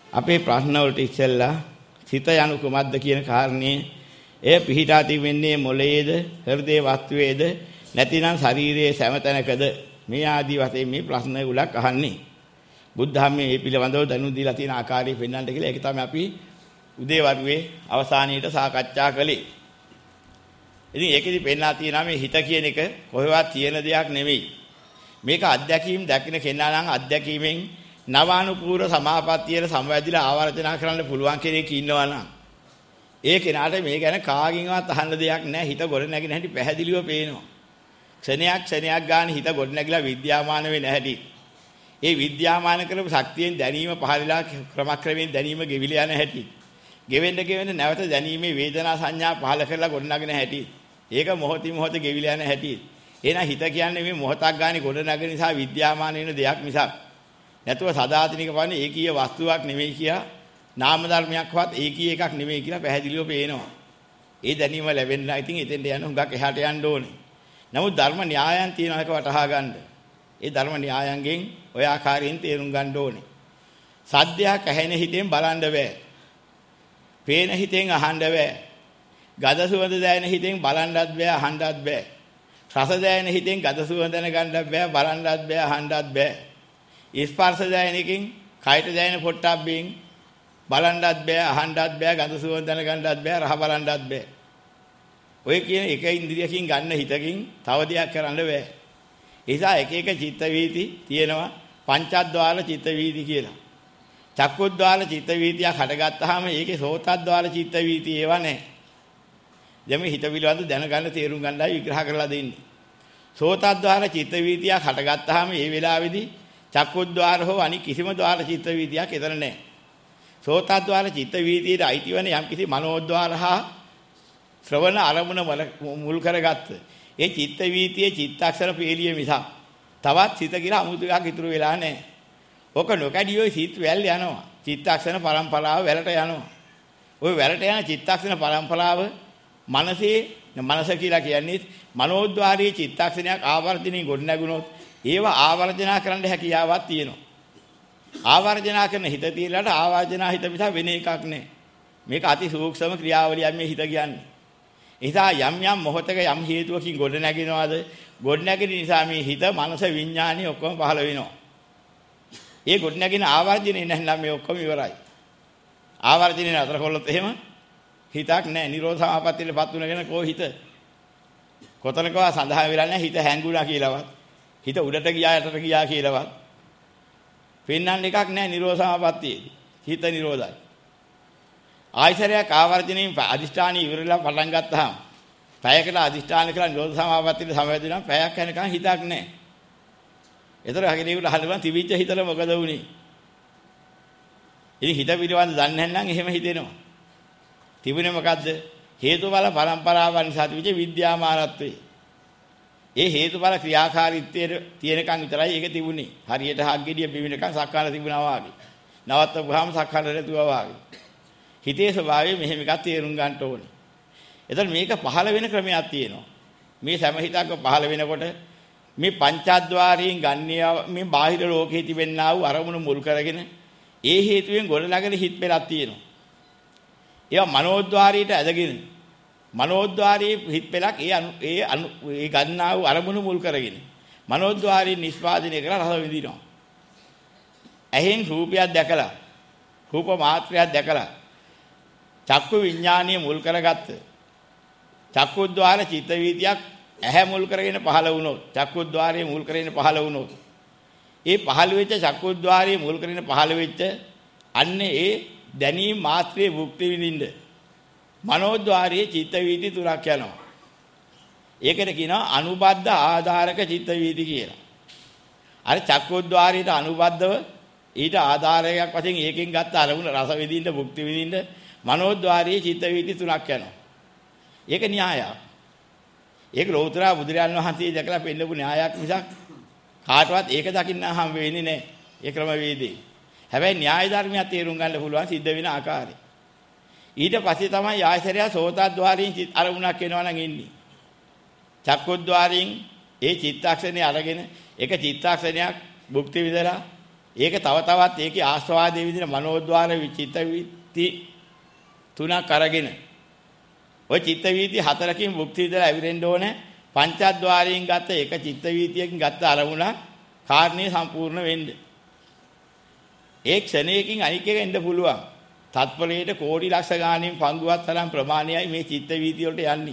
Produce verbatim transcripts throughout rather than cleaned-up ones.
අපේ ප්‍රශ්න වලට ඉස්සෙල්ලා සිත යනු කුමක්ද කියන කාරණේ එය පිහිටා තිබෙන්නේ මොළයේද හෘදේ වස්තුවේද නැතිනම් ශරීරයේ සෑමතැනකද මේ ආදී වශයෙන් මේ ප්‍රශ්න උලක් අහන්නේ බුද්ධ ධර්මයේ මේ පිළිබඳව දැනුම් දීලා තියෙන ආකාරය පෙන්වන්නට කියලා ඒක තමයි අපි උදේ වරුවේ අවසානයේට සාකච්ඡා කළේ. ඉතින් ඒකෙදි පෙන්වා තියෙනවා මේ හිත කියන එක කොහෙවත් තියෙන දෙයක් නෙමෙයි. මේක අත්දැකීම් දකින්න කෙනා නම් අත්දැකීමෙන් නවානුපූර්ව සමාපත්තියට සමවැදිලා ආවර්ජනා කරන්න පුළුවන් කෙනෙක් ඉන්නවා නම් ඒ කෙනාට මේ ගැන කාගෙන්වත් අහන්න දෙයක් නැහැ. හිත ගොඩ නැගින හැටි පැහැදිලිව පේනවා. ක්ෂණයක් ක්ෂණයක් ගන්න හිත ගොඩ නැගිලා විද්‍යාමාන වෙන්නේ නැහැටි. ඒ විද්‍යාමාන කරපු ශක්තියෙන් දැනීම පහළලා ක්‍රමක්‍රමයෙන් දැනීම ගෙවිලා යන හැටි. ගෙවෙන්න ගෙවෙන්න නැවත දැනීමේ වේදනා සංඥා පහළ කරලා ගොඩ නගන හැටි. ඒක මොහොතින් මොහොත ගෙවිලා යන හැටි. එහෙනම් හිත කියන්නේ මේ මොහොතක් ගානේ ගොඩ නගන නිසා විද්‍යාමාන වෙන දෙයක් මිසක් නැතුව සදාතනික වන්නේ ඒකීය වස්තුවක් නෙමෙයි කියලා නාම ධර්මයක්වත් ඒකීය එකක් නෙමෙයි කියලා පැහැදිලිව පේනවා. ඒ දැනීම ලැබෙන්න ඉතින් එතෙන්ට යන හුඟක් එහාට යන්න ඕනේ. නමුත් ධර්ම න්‍යායයන් තියෙන එක වටහා ගන්න. ඒ ධර්ම න්‍යායයන්ගෙන් ඔය ආකාරයෙන් තේරුම් ගන්න ඕනේ. සද්දයක් ඇහෙන හිතෙන් බලන්න බෑ. පේන හිතෙන් අහන්න බෑ. ගඳ සුවඳ දැනෙන හිතෙන් බලන්නත් බෑ අහන්නත් බෑ. රස දැනෙන හිතෙන් ගඳ සුවඳ දැනගන්නත් බෑ බලන්නත් බෑ අහන්නත් බෑ. ස්පර්ශ දැනෙන එකෙන් කයට දැනෙන පොට්ටබ්බෙන් බලන්නත් බෑ අහන්නත් බෑ ගඳ සුවඳ දැනගන්නත් බෑ රහ බලන්නත් බෑ. ඔය කියන එක ඉන්ද්‍රියකින් ගන්න හිතකින් තව දෙයක් කරන්න බෑ. ඒ නිසා එක එක චිත්ත වීති තියෙනවා පංචද්වාර චිත්ත වීති කියලා. චක්කුද්වාර චිත්ත වීතියක් හටගත්තාම ඒකේ සෝතද්වාර චිත්ත වීති ඒවා නැහැ. දැන් මේ හිත පිළිබඳ දැනගන්න තේරුම් ගන්නයි විග්‍රහ කරලා දෙන්නේ. සෝතද්වාර චිත්ත වීතියක් හටගත්තාම ඒ වෙලාවේදී චක්කුද්වාර හෝ අනික් කිසිම ద్వාර චිත්ත වීතියක් එතන නැහැ. සෝතද්වාර චිත්ත වීතියට අයිති වෙන යම්කිසි මනෝද්වාර හා ශ්‍රවණ අරමුණ මුල් කරගත්ත ඒ චිත්ත වීතියේ චිත්තක්ෂර පීලිය මිසක් තවත් සිත කියලා අමුතු එකක් ඉතුරු වෙලා නැහැ. ඔක නොකඩිය ඔය සිත් වැල් යනවා. චිත්තක්ෂර පරම්පරාව වැලට යනවා. ওই වැලට යන චිත්තක්ෂර පරම්පරාව මනසේ මනස කියලා කියන්නේ මනෝද්වාරයේ චිත්තක්ෂණයක් ආවර්ජණය ගොඩ නැගුණොත් ඒව ආවර්ජනා කරන්න හැකියාවක් තියෙනවා. ආවර්ජනා කරන හිත තියලාට ආවර්ජනා හිත මිස වෙන එකක් නැහැ. මේක අති සූක්ෂම ක්‍රියාවලියක් මේ හිත කියන්නේ. එසා යම් යම් මොහතක යම් හේතුවකින් ගොඩ නැගිනවාද ගොඩ නැගින නිසා මේ හිත මනස විඥානිය ඔක්කොම පහළ වෙනවා. ඒ ගොඩ නැගින ආවර්ජනේ නැත්නම් මේ ඔක්කොම ඉවරයි. ආවර්ජනේ නතර කළොත් එහෙම හිතක් නැහැ. නිරෝධ සමාපත්තියටපත් වුණගෙන කෝ හිත කොතනකවා සඳහන් වෙලා නැහැ හිත හැංගුණා කියලාවත් හිත උඩට ගියා යටට ගියා කියලාවත් පෙන්වන්න එකක් නැහැ නිරෝධ සමාපත්තියේදී. හිත නිරෝධයි. ආයතරයක් ආවර්ජණයෙන් අදිෂ්ඨානී ඉවරලා පටන් ගත්තාම පැයකට අදිෂ්ඨාන කරලා නිරෝධ සමාපත්තියට සමවැදෙනවා පැයක් යනකම් හිතක් නැහැ. ඒතර හගෙනෙකුට අහන්න තිබිච්ච හිතල මොකද වුනේ? ඉතින් හිත පිළිබඳ දන්නේ නැත්නම් එහෙම හිතෙනවා. තිබුණේ මොකද්ද? හේතුඵල පරම්පරාවන් නිසා තිබිච්ච විද්‍යාමානත්වේ. ඒ හේතුඵල ක්‍රියාකාරීත්වයේ තියෙනකන් විතරයි ඒක තිබුණේ. හරියට හග්ගෙඩිය බිමිනකන් සක්කාල තිබුණා වාගේ. නවත්තපුවාම සක්කාල නැතුවා වාගේ. හිතේ ස්වභාවය මෙහෙම එකක් තේරුම් ගන්න ඕනේ. එතකොට මේක පහළ වෙන ක්‍රමයක් තියෙනවා. මේ සෑම හිතක්ම පහළ වෙනකොට මේ පංචාද්වාරයෙන් ගන්නේ මේ බාහිර ලෝකයේ තිබෙනා වූ අරමුණු මුල් කරගෙන ඒ හේතුවෙන් ගොඩනගන හිත් පෙරක් තියෙනවා. ඒවා මනෝද්වාරයට ඇදගෙන මනෝද්වාරයේ හිත් පෙරක් ඒ ඒ ඒ ගන්නා වූ අරමුණු මුල් කරගෙන මනෝද්වාරයෙන් නිස්පාදනය කරලා රස විඳිනවා. ඇහෙන් රූපයක් දැකලා රූප මාත්‍රයක් දැකලා චක්කු විඥානීය මුල් කරගත්ත චක්කුද්්වාර චිත්ත වීතියක් ඇහැ මුල් කරගෙන පහළ වුණොත් චක්කුද්්වාරයේ මුල් කරගෙන පහළ වුණොත් ඒ පහළ වෙච්ච චක්කුද්්වාරයේ මුල් කරගෙන පහළ වෙච්ච අන්නේ ඒ දැනීම මාත්‍රයේ භුක්ති විඳින්න මනෝද්වාරයේ චිත්ත වීති තුනක් යනවා. ඒකට කියනවා අනුබද්ධ ආධාරක චිත්ත වීති කියලා. අර චක්කුද්්වාරයට අනුබද්ධව ඊට ආධාරයක් වශයෙන් ඒකෙන් ගත්ත අරමුණ රස විඳින්න භුක්ති විඳින්න මනෝද්වාරයේ චිත්ත වීති තුනක් යනවා. ඒක න්‍යායක්. ඒක ලෝතර බුදුරයන් වහන්සේ දැකලා පෙන්නපු න්‍යායක් මිසක් කාටවත් ඒක දකින්න හම් වෙන්නේ නැහැ. ඒ ක්‍රම වේදේ. හැබැයි න්‍යාය ධර්මයක් තේරුම් ගන්න පුළුවන් සිද්ධ වෙන ආකාරය. ඊට පස්සේ තමයි ආයතරය සෝතද්වාරයෙන් අරමුණක් එනවා නම් ඉන්නේ. චක්කුද්වාරයෙන් ඒ චිත්තාක්ෂණය අරගෙන ඒක චිත්තාක්ෂණයක් භුක්ති විඳලා ඒක තව තවත් ඒකේ ආස්වාදයේ විදින මනෝද්වාර විචිත්ත වීති තුනක් අරගෙන ඔය චිත්ත වීති හතරකින් මුක්ති විඳලා ඇවිරෙන්න ඕනේ. පංචද්වාරයෙන් ගත්ත එක චිත්ත වීතියකින් ගත්ත අරමුණ කාරණේ සම්පූර්ණ වෙන්න. ඒ ක්ෂණයකින් අනික් එක එන්න පුළුවන්. තත්පරයට කෝටි ලක්ෂ ගාණින් පංගුවක් තරම් ප්‍රමාණයයි මේ චිත්ත වීති වලට යන්නේ.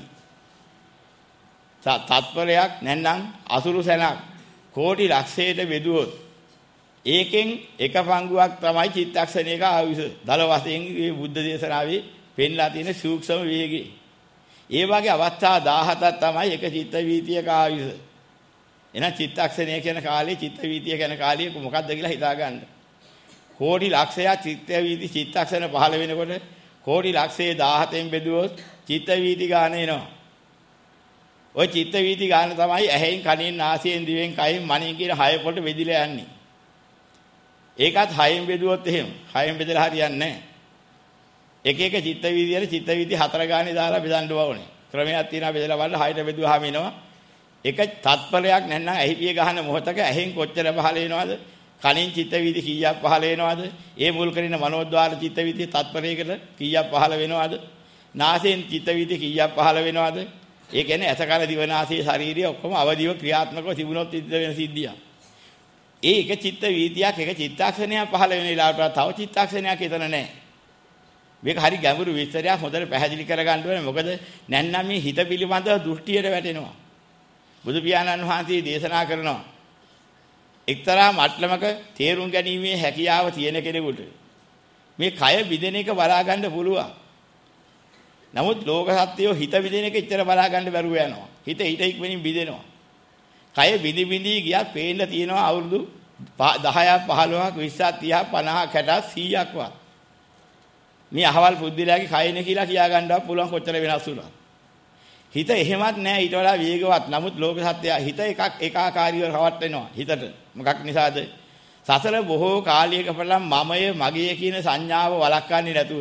තත්පරයක් නැත්නම් අසුරු සැනක් කෝටි ලක්ෂයට බෙදුවොත් ඒකෙන් එක පංගුවක් තමයි චිත්තක්ෂණයක ආයුෂ. දල වශයෙන් මේ බුද්ධ දේශනාවේ පෙන්ලා තියෙන සූක්ෂම වේගය. ඒ වගේ අවස්ථා දහහතක් තමයි එක චිත්ත වීතියක ආයුෂ. එහෙනම් චිත්තක්ෂණය කියන කාලේ චිත්ත වීතිය කියන කාලේ මොකක්ද කියලා හිතා ගන්න. කෝටි ලක්ෂයක් චිත්ත වීති චිත්තක්ෂණ පහළ වෙනකොට කෝටි ලක්ෂයේ දහහතෙන් බෙදුවොත් චිත්ත වීති ගාන එනවා. ওই චිත්ත වීති ගාන තමයි ඇහෙන් කනෙන් නාසයෙන් දිවෙන් කයෙන් මනෙන් කියන හය පොට බෙදිලා යන්නේ. ඒකත් හයෙන් බෙදුවොත් එහෙම හයෙන් බෙදලා හරියන්නේ නැහැ. එක එක චිත්ත වීතියේ චිත්ත වීති හතර ගානේ දාලා බෙදන්න ඕනේ. ක්‍රමයක් තියෙනවා බෙදලා බලලා හයට බෙදුවාම එනවා. එක තත්පරයක් නැත්නම් ඇහිපිය ගහන මොහතක ඇහෙන් කොච්චර පහළ වෙනවද? කනින් චිත්ත වීති කීයක් පහළ වෙනවද? ඒ මුල් කරගෙන මනෝද්වාර චිත්ත වීති තත්පරයකට කීයක් පහළ වෙනවද? නාසයෙන් චිත්ත වීති කීයක් පහළ වෙනවද? ඒ කියන්නේ ඇස කන දිව නාසය ශරීරය ඔක්කොම අවදිව ක්‍රියාත්මකව තිබුණොත් සිද්ධ වෙන සිද්ධියක්. ඒ එක චිත්ත වීතියක් එක චිත්තාක්ෂණයක් පහළ වෙන ඉලාවට තව චිත්තාක්ෂණයක් එතන නැහැ. මේක හරි ගැඹුරු විස්තරයක් හොඳට පැහැදිලි කරගන්න ඕනේ. මොකද නැත්නම් මේ හිත පිළිබඳව දෘෂ්ටියට වැටෙනවා. බුදු පියාණන් වහන්සේ දේශනා කරනවා එක්තරා මට්ටමක තේරුම් ගැනීමේ හැකියාව තියෙන කෙනෙකුට මේ කය බිඳෙන එක බලා ගන්න පුළුවන්. නමුත් ලෝක සත්‍යය හිත බිඳෙන එක ඉතර බලා ගන්න බැරුව යනවා. හිත හිත ඉක්මනින් බිඳෙනවා. කය බිඳි බිඳි ගියත් පේන්න තියෙනවා අවුරුදු දහයක් පහළොවක් විස්සක් තිහක් පනහක් හැටක් සීයක් වත්. මේ අහවල් පුද්දලයාගේ කයනේ කියලා කියා ගන්නවත් පුළුවන් කොච්චර වෙනස් වුණා. හිත එහෙමත් නැහැ ඊට වඩා වේගවත්. නමුත් ලෝක සත්‍යය හිත එකක් ඒකාකාරීව රවට්ටෙනවා හිතට. මොකක් නිසාද? සසර බොහෝ කාලයක පළම් මමය මගේ කියන සංඥාව වළක්වන්නේ නැතුව.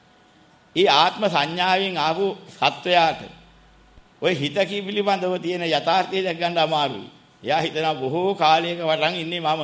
ඒ ආත්ම සංඥාවෙන් ආපු සත්වයාට ඔය හිත කී පිළිබඳව තියෙන යථාර්ථය දැක ගන්න අමාරුයි. එයා හිතනවා බොහෝ කාලයක වටන් ඉන්නේ මම.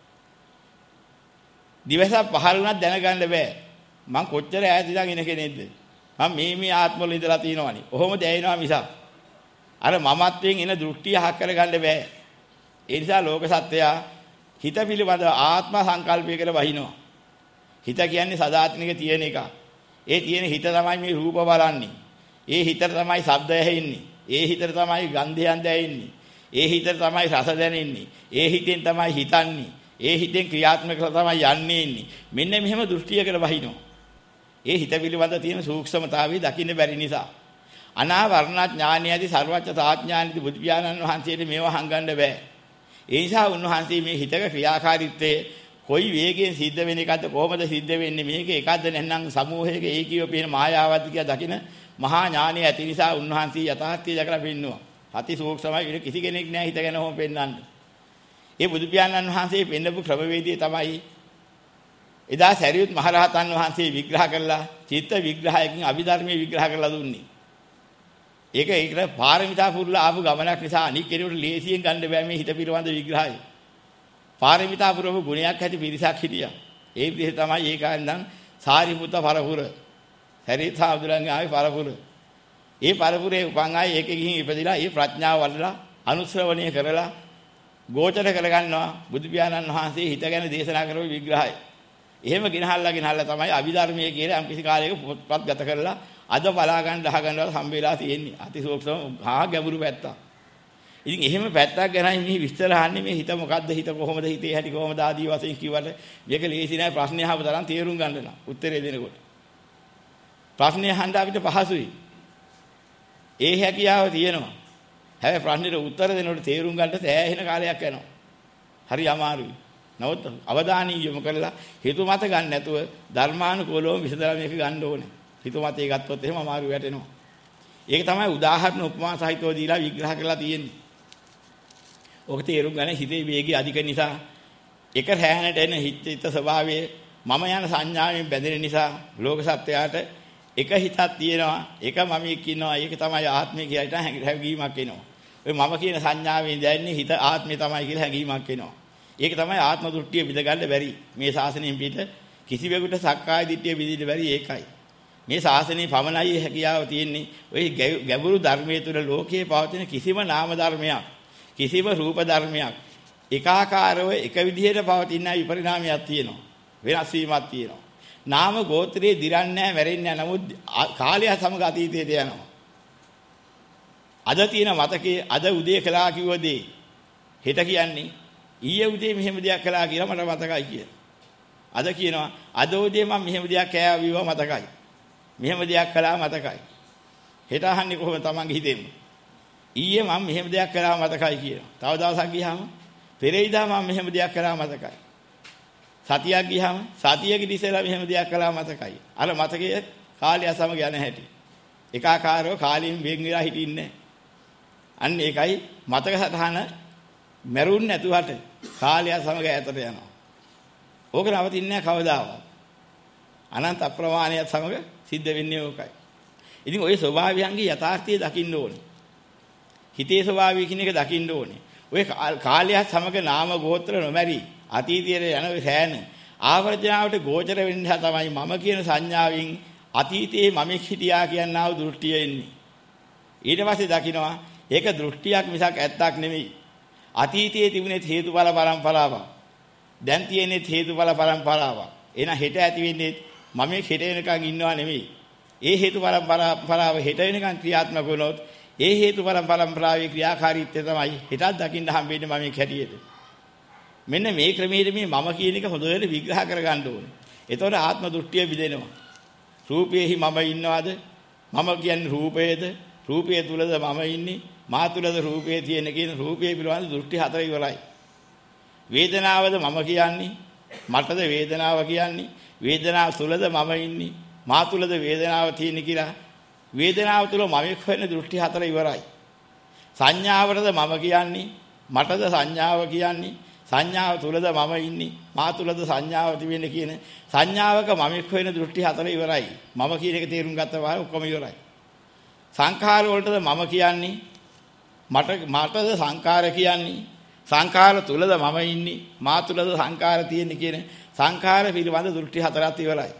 දිවස පහළ වුණත් දැනගන්න බෑ. මං කොච්චර ඈත ඉඳන් ඉන කෙනෙක්ද? මම මේ මේ ආත්මවල ඉඳලා තියෙනවනේ. ඔහොම දැනෙනවා මිසක් අර මමත්වයෙන් එන දෘෂ්ටිය හක් කරගන්න බෑ. ඒ නිසා ලෝක සත්‍යය හිත පිළිබඳ ආත්ම සංකල්පයකට වහිනවා. හිත කියන්නේ සදාතනික තියෙන එක. ඒ තියෙන හිත තමයි මේ රූප බලන්නේ. ඒ හිතට තමයි ශබ්දය ඇහෙන්නේ. ඒ හිතට තමයි ගන්ධයන් දැනෙන්නේ. ඒ හිතට තමයි රස දැනෙන්නේ. ඒ හිතෙන් තමයි හිතන්නේ. ඒ හිතෙන් ක්‍රියාත්මක තමයි යන්නේ ඉන්නේ. මෙන්න මෙහෙම දෘෂ්ටියකට වහිනවා. ඒ හිත පිළිබඳ තියෙන සූක්ෂමතාවය දකින්න බැරි නිසා අනාවරණ ඥානයදී සර්වඥ තාඥානදී බුදු පියාණන් වහන්සේට මේවා හංගන්න බෑ. ඒ නිසා උන්වහන්සේ මේ හිතක ක්‍රියාකාරීත්වයේ කොයි වේගයෙන් සිද්ධ වෙන එකද කොහොමද සිද්ධ වෙන්නේ මේක එකක්ද නැත්නම් සමූහයක ඒකීව පේන මායාවක්ද කියලා දකින මහා ඥානය ඇති නිසා උන්වහන්සේ යථාර්ථය දැකලා පෙන්නවා. අති සූක්ෂමයි වෙන කිසි කෙනෙක් නෑ හිත ගැන හොම පෙන්වන්න. ඒ බුදු පියාණන් වහන්සේ පෙන්නපු ක්‍රමවේදය තමයි එදා සරියුත් මහරහතන් වහන්සේ විග්‍රහ කළා චිත්ත විග්‍රහයකින් අභිධර්මයේ විග්‍රහ කරලා දුන්නේ. ඒක ඒකට පාරමිතා පුරලා ආපු ගමනක් නිසා අනික් කෙනෙකුට ලේසියෙන් ගන්න බෑ මේ හිත පිළිබඳ විග්‍රහය. පාරමිතා පුරවපු ගුණයක් ඇති පිරිසක් හිටියා. ඒ පිරිස තමයි ඒකෙන්නම් සාරිපුත්ත පරපුර. සරියුත් හාමුදුරන්ගේ ආවේ පරපුර. ඒ පරපුරේ උපන් ආයේ ඒකෙ ගිහින් ඉපදිලා ඒ ප්‍රඥාව වඩලා අනුශ්‍රවණය කරලා ගෝචර කරගන්නවා බුදු පියාණන් වහන්සේ හිත ගැන දේශනා කරපු විග්‍රහය. එහෙම ගෙනහල්ලා ගෙනහල්ලා තමයි අභිධර්මයේ කියලා යම් කිසි කාලයක පොත්පත් ගත කරලා අද බලා ගන්න දහ ගන්නවල හම්බෙලා තියෙන්නේ. අතිසූක්ෂම හා ගැඹුරු පැත්තක්. ඉතින් එහෙම පැත්තක් ගැනයි මේ විස්තර අහන්නේ මේ හිත මොකද්ද හිත කොහොමද හිතේ හැටි කොහොමද ආදී වශයෙන් කිව්වට මේක ලේසි නෑ ප්‍රශ්නේ අහපු තරම් තේරුම් ගන්න නම් උත්තරේ දෙනකොට. ප්‍රශ්නේ අහන්න අපිට පහසුයි. ඒ හැකියාව තියෙනවා. හැබැයි ප්‍රශ්නෙට උත්තර දෙනකොට තේරුම් ගන්න සෑහෙන කාලයක් යනවා. හරි අමාරුයි. නමුත් අවධානය යොමු කරලා හිතු මත ගන්න නැතුව ධර්මානුකූලව විසඳලා මේක ගන්න ඕනේ. හිතු මතේ ගත්තොත් එහෙම අමාරු වැටෙනවා. ඒක තමයි උදාහරණ උපමා සහිතව දීලා විග්‍රහ කරලා තියෙන්නේ. ඔක තේරුම් ගන්න හිතේ වේගය අධික නිසා එක රැහැනට එන හිත ස්වභාවයේ මම යන සංඥාවෙන් බැඳෙන නිසා ලෝක සත්‍යයට එක හිතක් තියෙනවා. එක මමෙක් ඉන්නවා. ඒක තමයි ආත්මය කියලා හැඟීමක් එනවා. ඔය මම කියන සංඥාවෙන් දැනෙන්නේ හිත ආත්මය තමයි කියලා හැඟීමක් එනවා. ඒක තමයි ආත්ම දෘෂ්ටිය විඳගන්න බැරි. මේ ශාසනයෙන් පිට කිසිවෙකුට සක්කාය දිට්ඨිය විඳින්න බැරි ඒකයි. මේ ශාසනයේ පමණයි හැකියාව තියෙන්නේ. ওই ගැඹුරු ධර්මයේ තුල ලෝකයේ පවතින කිසිම නාම ධර්මයක්, කිසිම රූප ධර්මයක් ඒකාකාරව එක විදිහට පවතින විපරිණාමයක් තියෙනවා. වෙනස් වීමක් තියෙනවා. නාම ගෝත්‍රයේ දිරන්නේ නැහැ, මැරෙන්නේ නැහැ. නමුත් කාලය සමග අතීතයට යනවා. අද තියෙන මතකයේ අද උදේ කළා කිව්වදී හෙට කියන්නේ ඊයේ උදේ මෙහෙම දෙයක් කළා කියලා මට මතකයි කියලා. අද කියනවා අද උදේ මම මෙහෙම දෙයක් කෑවා විව මතකයි. මෙහෙම දෙයක් කළා මතකයි. හෙට අහන්නේ කොහොමද Tamange හිතෙන්න? ඊයේ මම මෙහෙම දෙයක් කළා මතකයි කියනවා. තව දවසක් ගියාම පෙරේදා මම මෙහෙම දෙයක් කළා මතකයි. සතියක් ගියාම සතියක ඉස්සෙල්ලා මෙහෙම දෙයක් කළා මතකයි. අර මතකයේ කාලය සමග යන හැටි. ඒකාකාරව කාලයෙන් වෙන් වෙලා හිටින්නේ. අන්න ඒකයි මතක සටහන මරුන් නැතුවට කාලය සමග ඈතට යනවා. ඕක නවතින්නේ නැහැ කවදාවත්. අනන්ත අප්‍රමාණයත් සමග සිද්ධ වෙන්නේ ඕකයි. ඉතින් ওই ස්වභාවයන්ගේ යථාර්ථය දකින්න ඕනේ. හිතේ ස්වභාවය කියන එක දකින්න ඕනේ. ඔය කාලයත් සමග නාම ගෝත්‍ර නොමැරි අතීතයේ යන ඔය සෑන ආවර්ජනාවට ගෝචර වෙන්න තමයි මම කියන සංඥාවෙන් අතීතයේ මම හිටියා කියනා වූ දෘෂ්ටිය එන්නේ. ඊට පස්සේ දකින්නවා ඒක දෘෂ්ටියක් මිසක් ඇත්තක් නෙමෙයි. අතීතයේ තිබුණේ හේතුඵල පරම්පරාවක්. දැන් තියෙන්නේ හේතුඵල පරම්පරාවක්. එහෙනම් හෙට ඇති වෙන්නේ මම හෙට වෙනකන් ඉන්නවා නෙමෙයි. ඒ හේතු පරම්පරාව හෙට වෙනකන් ක්‍රියාත්මක වුණොත් ඒ හේතු පරම්පරාවේ ක්‍රියාකාරීත්වය තමයි හෙටත් දකින්න හම්බෙන්නේ මම හැටියට. මෙන්න මේ ක්‍රමයේ මේ මම කියන එක හොඳට විග්‍රහ කරගන්න ඕනේ. එතකොට ආත්ම දෘෂ්ටිය බිඳෙනවා. රූපයේහි මම ඉන්නවද? මම කියන්නේ රූපයේද? රූපයේ තුලද මම ඉන්නේ? මා තුලද රූපයේ තියෙන කියන රූපයේ පිළිබඳ දෘෂ්ටි හතර ඉවරයි. වේදනාවද මම කියන්නේ? මටද වේදනාව කියන්නේ? වේදනාව තුලද මම ඉන්නේ? මා තුලද වේදනාව තියෙන්නේ කියලා වේදනාව තුල මමෙක් වෙන දෘෂ්ටි හතර ඉවරයි. සංඥාවටද මම කියන්නේ? මටද සංඥාව කියන්නේ? සංඥාව තුලද මම ඉන්නේ? මා තුලද සංඥාව තිබෙන්නේ කියන සංඥාවක මමෙක් වෙන දෘෂ්ටි හතර ඉවරයි. මම කියන එක තේරුම් ගත්තා වහම ඔක්කොම ඉවරයි. සංඛාර වලටද මම කියන්නේ? මට මටද සංඛාර කියන්නේ? සංඛාර තුලද මම ඉන්නේ? මා තුලද සංඛාර තියෙන්නේ කියන සංඛාර පිළිබඳ දෘෂ්ටි හතරක් ඉවරයි.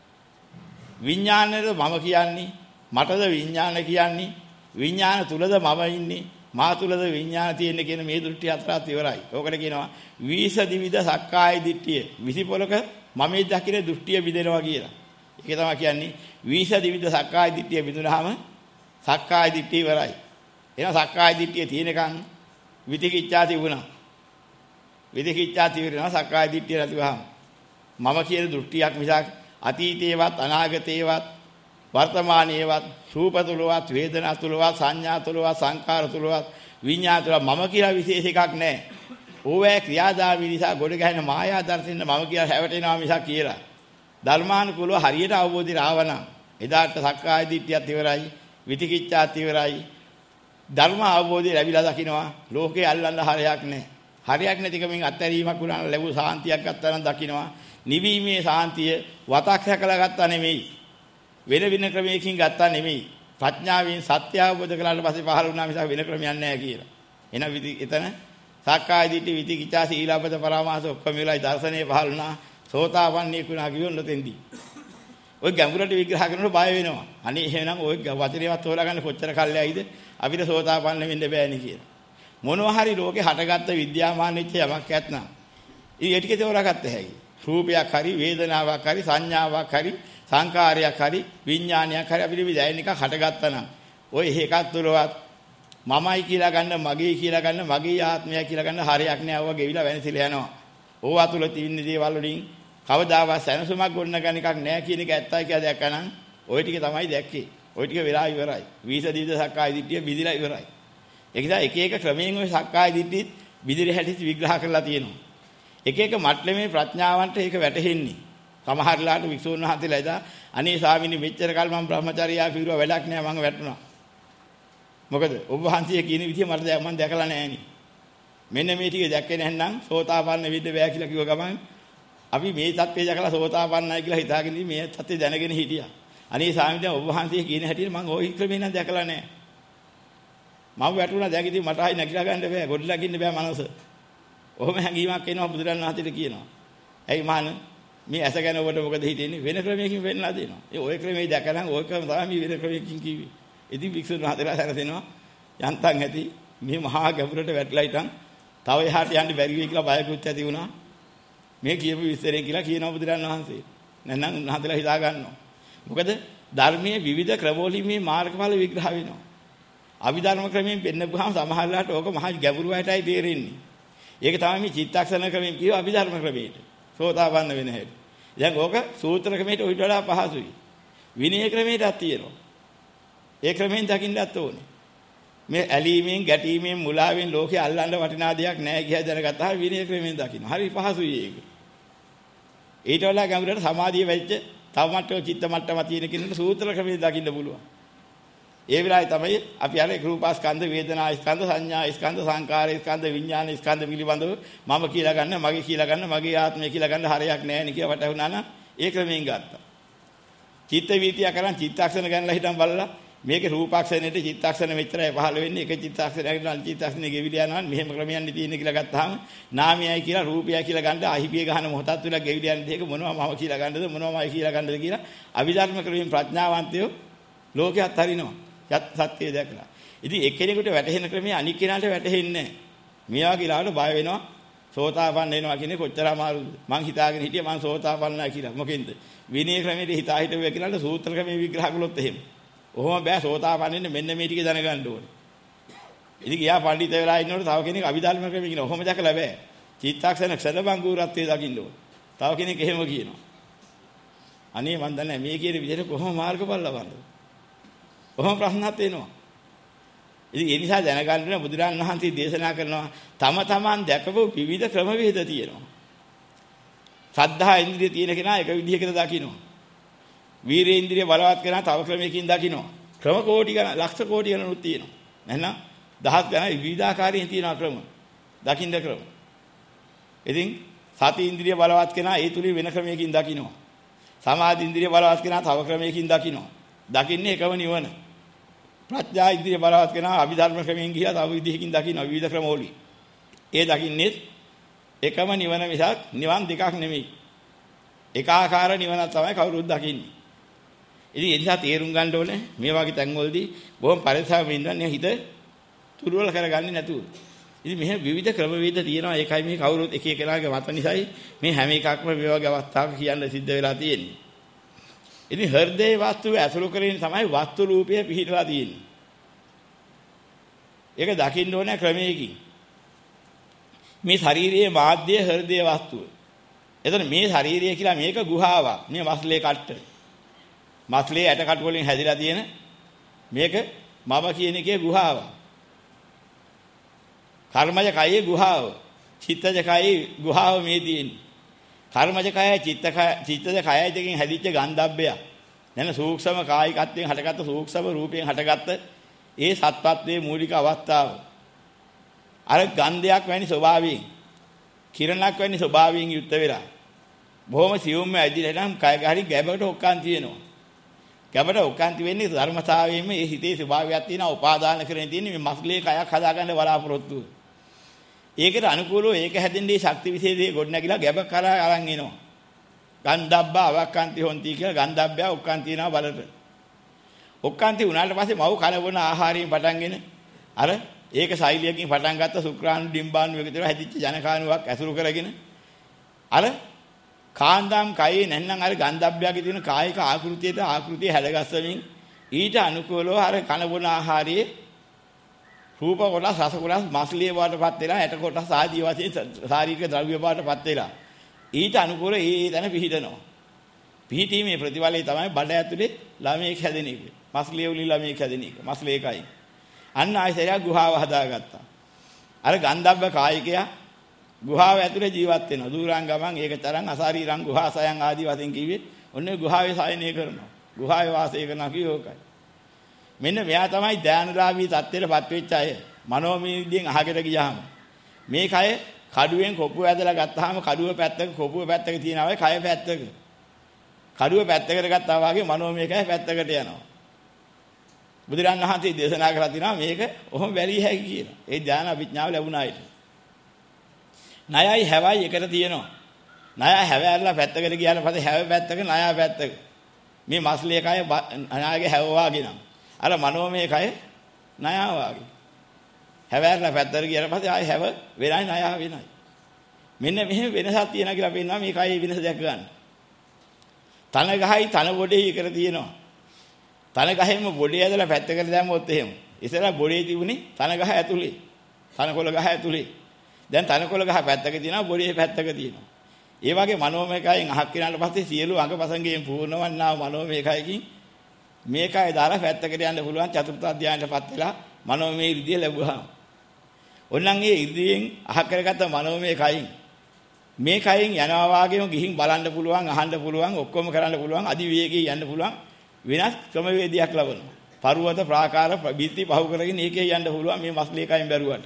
විඥානයද මම කියන්නේ? මටද විඥාන කියන්නේ? විඥාන තුලද මම ඉන්නේ? මා තුලද විඥාන තියෙන්නේ කියන මේ දෘෂ්ටි හතරක් ඉවරයි. ඕකට කියනවා විස දිවිද සක්කාය දිට්ඨිය. විසිපොලක මම දකින දෘෂ්ටිය බිඳෙනවා කියලා. ඒක තමයි කියන්නේ විස දිවිද සක්කාය දිට්ඨිය බිඳුනහම සක්කාය දිට්ඨිය ඉවරයි. එහෙනම් සක්කාය දිට්ඨිය තියෙනකන් විතිකිච්ඡා තිබුණා. විතිකිච්ඡා තිබුණා සක්කාය දිට්ඨිය නැතිවහම මම කියන දෘෂ්ටියක් මිසක් අතීතේවත් අනාගතේවත් වර්තමානයේවත් රූප තුලවත් වේදනා තුලවත් සංඥා තුලවත් සංකාර තුලවත් විඤ්ඤාණ තුලවත් මම කියලා විශේෂ එකක් නැහැ. ඕවැ ක්‍රියාදාමී නිසා ගොඩ ගැහෙන මායා දර්ශනෙ මම කියලා හැවටෙනවා මිසක් කියලා. ධර්මානුකූලව හරියට අවබෝධය ආවනම් එදාට සක්කාය දිට්ඨියත් ඉවරයි, විතිකිච්ඡාත් ඉවරයි. ධර්ම අවබෝධය ලැබිලා දකින්නවා ලෝකේ අල්ලන්න හරයක් නැහැ. හරයක් නැති කමින් අත්හැරීමක් වුණා නම් ලැබු සාන්තියක් ගත්තා නම් දකින්නවා. නිවීමේ සාන්තිය වතක් හැකලා ගත්තා නෙමෙයි. වෙන වෙන ක්‍රමයකින් ගත්තා නෙමෙයි. ප්‍රඥාවෙන් සත්‍ය අවබෝධ කළාට පස්සේ පහළ වුණා මිසක් වෙන ක්‍රමයක් නැහැ කියලා. එහෙනම් එතන සක්කාය දිට්ඨි විතිකිච්ඡා සීලබ්බත පරාමාස ඔක්කොම වෙලයි දර්ශනේ පහළ වුණා. සෝතාපන්නී කුණා කියොත් තෙන්දී. ඔය ගැඹුරට විග්‍රහ කරනකොට බය වෙනවා. අනේ එහෙනම් ඔය වචනේවත් හොයාගන්න කොච්චර කල්යයිද අපිට සෝතාපන්න වෙන්න බෑනේ කියලා. මොනවා හරි ලෝකේ හටගත්ත විද්‍යාමාන වෙච්ච යමක් ඇත්නම් ඉතින් ඒ ටිකේ තෝරාගත්ත හැකි. රූපයක් හරි වේදනාවක් හරි සංඥාවක් හරි සංකාරයක් හරි විඥානයක් හරි අපිට දැනෙන එක හටගත්තා නම් ඔය එකක් තුලවත් මමයි කියලා ගන්න මගේ කියලා ගන්න මගේ ආත්මය කියලා ගන්න හරයක් නෑ. ඔවා ගෙවිලා වෙනසිලා යනවා. ඕවා තුල තියෙන දේවල් වලින් කවදාවත් සැනසුමක් ගොඩනගන එකක් නෑ කියන එක ඇත්තයි කියලා දැක්කනම් ওই ටික තමයි දැක්කේ. ওই ටික වෙලා ඉවරයි. විස දිවිද සක්කාය දිට්ඨිය බිඳිලා ඉවරයි. ඒ නිසා එක එක ක්‍රමයෙන් ওই සක්කාය දිට්ඨිත් බිඳිර හැටි විග්‍රහ කරලා තියෙනවා. එක එක මට්ටමේ ප්‍රඥාවන්ට ඒක වැටහෙන්නේ. සමහරලාට වික්ෂුන් වහන්සේලා එදා අනේ ස්වාමීනි මෙච්චර කල් මම බ්‍රහ්මචර්යයා පිරුවා වැඩක් නෑ මම වැටුණා. මොකද ඔබ වහන්සේ කියන විදිය මට මම දැකලා නෑනේ. මෙන්න මේ ටික දැක්කේ නැත්නම් සෝතාපන්න වෙන්න බෑ කියලා කිව්ව ගමන් අපි මේ தත්ත්වය දැකලා සෝතාපන්නයි කියලා හිතාගෙන මේ தත්ත්වය දැනගෙන හිටියා. අනේ ස්වාමීනි ඔබ වහන්සේ කියන හැටියට මම ওই ක්‍රමේ නම් දැකලා නෑ. මම වැටුණා දැන් ඉතින් මට ආයි නැගිලා ගන්න බෑ. ගොඩ ලගින්න බෑ මනස. ඔහොම හැඟීමක් එනවා බුදුරන් වහන්සේට කියනවා. ඇයි මහාන මේ ඇස ගැන ඔබට මොකද හිතෙන්නේ? වෙන ක්‍රමයකින් වෙන්නලා දෙනවා. ඒ ඔය ක්‍රමේ දැකලා ඔය ක්‍රම තමයි වෙන ක්‍රමයකින් කිව්වේ. ඉතින් වික්ෂුන් වහන්සේලා සැරසෙනවා යන්තම් ඇති මේ මහා ගැඹුරට වැටලා ඉතින් තව එහාට යන්න බැරි වෙයි කියලා බයකුත් ඇති වුණා. මේ කියපු විස්තරේ කියලා කියනවා බුදුරන් වහන්සේ. නැත්නම් උන්වහන්සේලා හිතා ගන්නවා. මොකද ධර්මයේ විවිධ ක්‍රමවලින් මේ මාර්ගඵල විග්‍රහ වෙනවා. අභිධර්ම ක්‍රමයෙන් පෙන්නපුවාම සමහරලාට ඕක මහා ගැඹුරු වයටයි තේරෙන්නේ. ඒක තමයි මේ චිත්තක්ෂණ ක්‍රමයෙන් කියව අභිධර්ම ක්‍රමයට. සෝතාපන්න වෙන හැටි. දැන් ඕක සූත්‍ර ක්‍රමයට උඩ වඩා පහසුයි. විනය ක්‍රමයටත් තියෙනවා. ඒ ක්‍රමයෙන් දකින්නත් ඕනේ. මේ ඇලීමෙන් ගැටීමෙන් මුලාවෙන් ලෝකේ අල්ලන්න වටිනා දෙයක් නැහැ කියලා දැනගත්තා විනය ක්‍රමයෙන් දකින්න. හරි පහසුයි ඒක. ඊට වඩා ගැඹුරට සමාධිය වෙච්ච තව මට්ටම චිත්ත මට්ටම තියෙන කෙනෙකුට සූත්‍ර ක්‍රමයෙන් දකින්න පුළුවන්. ඒ වෙලාවේ තමයි අපි අර රූපාස්කන්ධ වේදනා ස්කන්ධ සංඥා ස්කන්ධ සංකාර ස්කන්ධ විඥාන ස්කන්ධ පිළිබඳව මම කියලා ගන්න මගේ කියලා ගන්න මගේ ආත්මය කියලා ගන්න හරයක් නැහැ නේ කියලා වටහුණා නම් ඒ ක්‍රමයෙන් ගත්තා. චිත්ත වීතිය කරන් චිත්තාක්ෂණ ගන්නලා හිටන් බලලා මේකේ රූපාක්ෂණයට චිත්තාක්ෂණ මෙච්චරයි පහළ වෙන්නේ එක චිත්තාක්ෂණයකට අනිත් චිත්තාක්ෂණේ ගෙවිලා යනවා මෙහෙම ක්‍රමයන් තියෙන්නේ කියලා ගත්තාම නාමයයි කියලා රූපයයි කියලා ගන්න අහිපිය ගහන මොහොතත් තුල ගෙවිලා යන දෙයක මොනවා මම කියලා ගන්නද මොනවාමයි කියලා ගන්නද කියලා අවිධර්ම ක්‍රමයෙන් ප්‍රඥාවන්තයෝ ලෝකයක් හරිනවා. යත් සත්‍යය දැකලා. ඉතින් එක්කෙනෙකුට වැටහෙන ක්‍රමයේ අනික් කෙනාට වැටහෙන්නේ නැහැ. මෙයා කියලාට බය වෙනවා. සෝතාපන්න වෙනවා කියන්නේ කොච්චර අමාරුද? මං හිතාගෙන හිටියේ මං සෝතාපන්නයි කියලා. මොකෙන්ද? විනය ක්‍රමයේ හිතා හිටුවා කියලාට සූත්‍ර ක්‍රමයේ විග්‍රහ කළොත් එහෙම. ඔහොම බෑ සෝතාපන්න වෙන්න මෙන්න මේ ටික දැනගන්න ඕනේ. ඉතින් ගියා පඬිත වෙලා ඉන්නකොට තව කෙනෙක් අභිධර්ම ක්‍රමයේ කියන ඔහොම දැකලා බෑ. චිත්තාක්ෂණ ක්ෂණබංගුරත්වයේ දකින්න ඕනේ. තව කෙනෙක් එහෙම කියනවා. අනේ මන් දන්නේ මේ කියන විදිහට කොහොම මාර්ගඵල ලබන්නද? ඔහොම ප්‍රශ්නත් එනවා. ඉතින් ඒ නිසා දැනගන්න ඕන බුදුරන් වහන්සේ දේශනා කරනවා තම තමන් දැකපු විවිධ ක්‍රම වේද තියෙනවා. සද්ධා ඉන්ද්‍රිය තියෙන කෙනා එක විදිහකට දකිනවා. වීරේ ඉන්ද්‍රිය බලවත් කෙනා තව ක්‍රමයකින් දකිනවා. ක්‍රම කෝටි ගණන් ලක්ෂ කෝටි ගණනුත් තියෙනවා. නැත්නම් දහස් ගණන් විවිධාකාරයෙන් තියෙනවා ක්‍රම. දකින්න ක්‍රම. ඉතින් සති ඉන්ද්‍රිය බලවත් කෙනා ඒ තුලින් වෙන ක්‍රමයකින් දකිනවා. සමාධි ඉන්ද්‍රිය බලවත් කෙනා තව ක්‍රමයකින් දකිනවා. දකින්නේ එකම නිවන. ප්‍රඥා ඉන්ද්‍රිය බලවත් කෙනා අභිධර්ම ක්‍රමයෙන් ගිහිලා තව විදිහකින් දකින්න විවිධ ක්‍රමවලින්. ඒ දකින්නේ එකම නිවන මිසක් නිවන් දෙකක් නෙමෙයි. එකාකාර නිවන තමයි කවුරුත් දකින්නේ. ඉතින් ඒ නිසා තේරුම් ගන්න ඕනේ මේ වගේ තැන්වලදී බොහොම පරිස්සමෙන් ඉන්න හිත තුරුවල කරගන්නේ නැතුව. ඉතින් මෙහෙම විවිධ ක්‍රම වේද තියෙනවා. ඒකයි මේ කවුරුත් එක එකනාගේ මත නිසායි මේ හැම එකක්ම මේ වගේ අවස්ථාවක කියන්න සිද්ධ වෙලා තියෙන්නේ. ඉතින් හෘදේ වස්තුවේ ඇසුරු කරගෙන තමයි වස්තු රූපය පිහිටලා තියෙන්නේ. ඒක දකින්න ඕනේ ක්‍රමයකින්. මේ ශාරීරියේ මාධ්‍ය හෘදේ වස්තුව. එතන මේ ශාරීරිය කියලා මේක ගුහාවක්. මේ මස්ලේ කට්ට. මස්ලේ ඇට කටු වලින් හැදිලා තියෙන මේක මම කියන එකේ ගුහාව. කර්මජ කයේ ගුහාව. චිත්තජ කයේ ගුහාව මේ තියෙන්නේ. කර්මජ කයයි චිත්ත කය චිත්තජ කයයි දෙකෙන් හැදිච්ච ගන්ධබ්බය. නැන සූක්ෂම කායිකත්වයෙන් හටගත්ත සූක්ෂම රූපයෙන් හටගත්ත ඒ සත්පත්යේ මූලික අවස්ථාව. අර ගන්ධයක් වැනි ස්වභාවයෙන් කිරණක් වැනි ස්වභාවයෙන් යුක්ත වෙලා බොහොම සියුම්ම ඇදිලා නම් කය ගහරි ගැබකට ඔක්කාන් තියෙනවා. ගැබට ඔක්කාන්ති වෙන්නේ ධර්මතාවයෙන්ම මේ හිතේ ස්වභාවයක් තියෙනවා උපාදාන කරගෙන තියෙන්නේ මේ මස්ලේ කයක් හදාගන්න බලාපොරොත්තු. ඒකට අනුකූලව ඒක හැදෙන්නේ ශක්ති විශේෂයේ ගොඩ නැගිලා ගැබ කරා අරන් එනවා. ගන්ධබ්බා අවක්කාන්ති හොන්ති කියලා ගන්ධබ්බය ඔක්කාන් තියනවා බලට. ඔක්කාන්ති උනාට පස්සේ මව් කන බොන ආහාරයෙන් පටන්ගෙන අර ඒක ශෛලියකින් පටන් ගත්ත සුක්‍රාණු ඩිම්බාණු විතර හැදිච්ච ජනකාණුවක් ඇසුරු කරගෙන අර කාන්දාම් කයේ නැත්නම් අර ගන්ධබ්බයාගේ තියෙන කායික ආකෘතියට ආකෘතිය හැදගස්සමින් ඊට අනුකූලව අර කන බොන ආහාරයේ රූප කොටස් රස කොටස් මස්ලිය වලටපත් වෙලා ඇට කොටස් ආදී වශයෙන් ශාරීරික ද්‍රව්‍ය වලටපත් වෙලා ඊට අනුකූල ඒ තැන පිහිටනවා. පිහිටීමේ ප්‍රතිඵලය තමයි බඩ ඇතුලේ ළමයෙක් හැදෙන එක. මස්ලිය වලින් ළමයෙක් හැදෙන එක. මස්ලේකයි. අන්න ආයසරය ගුහාව හදාගත්තා. අර ගන්ධබ්බ කායිකයා ගුහාව ඇතුලේ ජීවත් වෙනවා. දුරාන් ගමන් ඒක තරම් අසාරීරං ගුහාසයන් ආදී වශයෙන් කිව්වේ ඔන්නේ ගුහාවේ සායනය කරනවා. ගුහාවේ වාසය කරනවා කියෝකයි. මෙන්න මෙයා තමයි ධානලාභී තත්ත්වයටපත් වෙච්ච අය. මනෝමීදියෙන් අහකට ගියාම මේ කය කඩුවෙන් කොපුව ඇදලා ගත්තාම කඩුව පැත්තක කොපුව පැත්තක තියනවා ඒ කය පැත්තක. කඩුව පැත්තකට ගත්තා වගේ මනෝමය කය පැත්තකට යනවා. බුදුරන් වහන්සේ දේශනා කරලා තිනවා මේක ඔහොම බැරිය හැකි කියලා. ඒ ධාන අභිඥාව ලැබුණා ඊට. ණයයි හැවයි එකට තියෙනවා. ණය හැවැරලා පැත්තකට ගියාට පස්සේ හැව පැත්තක ණය පැත්තක. මේ මස්ලිය කය ණයගේ හැව වාගෙන. අර මනෝමය කය ණය වාගේ. හැවැරලා පැත්තට ගියාට පස්සේ ආයි හැව වෙනයි ණය වෙනයි. මෙන්න මෙහෙම වෙනසක් තියෙනවා කියලා පේනවා මේ කයේ වෙනස දැක ගන්න. තන ගහයි තන බොඩේ එකට තියෙනවා. තන ගහෙම බොඩේ ඇදලා පැත්තකට දැම්මොත් එහෙම. ඉතලා බොඩේ තිබුණේ තන ගහ ඇතුලේ. තනකොළ ගහ ඇතුලේ. දැන් තනකොළ ගහ පැත්තක තියෙනවා බොඩේ පැත්තක තියෙනවා. ඒ වගේ මනෝමය කයෙන් අහක් කිනාට පස්සේ සියලු අංගපසංගයෙන් පූර්ණවන්නා මනෝමය කයකින් මේ කය දාලා පැත්තකට යන්න පුළුවන් චතුර්ථ අධ්‍යානයටපත් වෙලා මනෝමය ඉර්ධිය ලැබුවා. ඔන්නම් ඒ ඉර්ධියෙන් අහක් කරගත්ත මනෝමය කයින් මේ කයින් යනවා වාගේම ගිහින් බලන්න පුළුවන් අහන්න පුළුවන් ඔක්කොම කරන්න පුළුවන් අදි වේගයෙන් යන්න පුළුවන් වෙනස් ක්‍රමවේදයක් ලබනවා. පර්වත ප්‍රාකාර බිත්ති පහු කරගෙන ඒකේ යන්න පුළුවන් මේ මස්ලේ කයින් බැරුවට.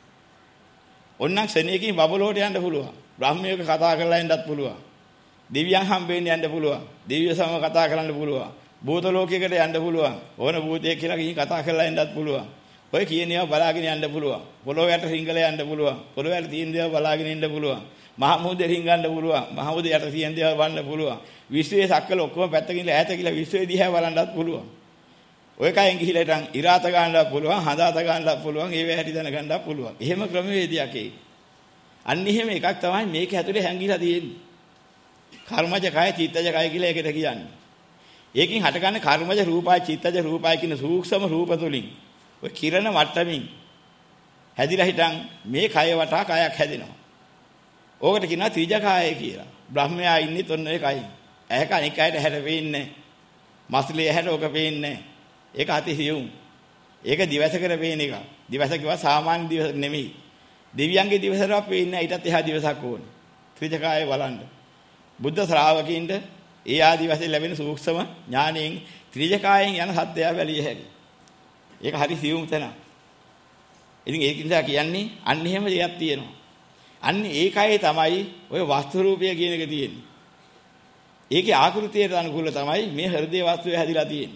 ඔන්නම් ශනේකින් බබලෝට යන්න පුළුවන්. බ්‍රාහ්මණයක කතා කරලා යන්නත් පුළුවන්. දෙවියන් හම්බෙන්න යන්න පුළුවන්. දෙවියෝ සමග කතා කරන්න පුළුවන්. භූත ලෝකයකට යන්න පුළුවන්. ඕන භූතයෙක් කියලා ගිහින් කතා කරලා යන්නත් පුළුවන්. ඔය කියන ඒවා බලාගෙන යන්න පුළුවන්. පොළොව යට රිංගලා යන්න පුළුවන්. පොළොව යට තියෙන දේවල් බලාගෙන ඉන්න පුළුවන්. මහ මුහුදේ රිංගන්න පුළුවන්. මහ මුහුදේ යට තියෙන දේවල් බලන්න පුළුවන්. විශ්වයේ සක්කල ඔක්කොම පැත්තකින් ඉඳලා ඈත කියලා විශ්වයේ දිහා බලන්නත් පුළුවන්. ඔය කයෙන් ගිහිලා ඉතින් ඉරාත ගන්නත් පුළුවන්, හදාත ගන්නත් පුළුවන්, ඒව හැටි දැන ගන්නත් පුළුවන්. එහෙම ක්‍රමවේදයක් ඒක. අන්න එහෙම එකක් තමයි මේක ඇතුලේ හැංගිලා තියෙන්නේ. කර්මජ කය, චිත්තජ කය කියලා ඒකට කියන්නේ. ඒකෙන් හටගන්න කර්මජ රූපයි, චිත්තජ රූපයි කියන සූක්ෂම රූප තුලින් ඔය කිරණ මට්ටමින් හැදිලා හිටන් මේ කය වටා කයක් හැදෙනවා. ඕකට කියනවා ත්‍රිජකාය කියලා. බ්‍රහ්මයා ඉන්නේ තොන්න ඒ කයින්. ඇහැක අනික් අයට හැර පේන්නේ. මස්ලේ හැර ඔක පේන්නේ. ඒක අතිසියුම්. ඒක දිවසකට පේන එක. දිවස කිව්වා සාමාන්‍ය දිවස නෙමෙයි. දෙවියන්ගේ දිවසට පේන්නේ ඊටත් එහා දිවසක් ඕනේ. ත්‍රිජකාය බලන්න. බුද්ධ ශ්‍රාවකින්ද ඒ ආදි වශයෙන් ලැබෙන සූක්ෂම ඥාණයෙන් ත්‍රිජකායෙන් යන සත්‍යය බැලිය හැකියි. ඒක හරි සියුම් තැන. ඉතින් ඒකින්ද කියන්නේ අන්න එහෙම දෙයක් තියෙනවා. අන්න ඒකයි තමයි ඔය වස්තු රූපය කියන එක තියෙන්නේ. ඒකේ ආකෘතියට අනුකූල තමයි මේ හෘදේ වස්තුවේ හැදිලා තියෙන්නේ.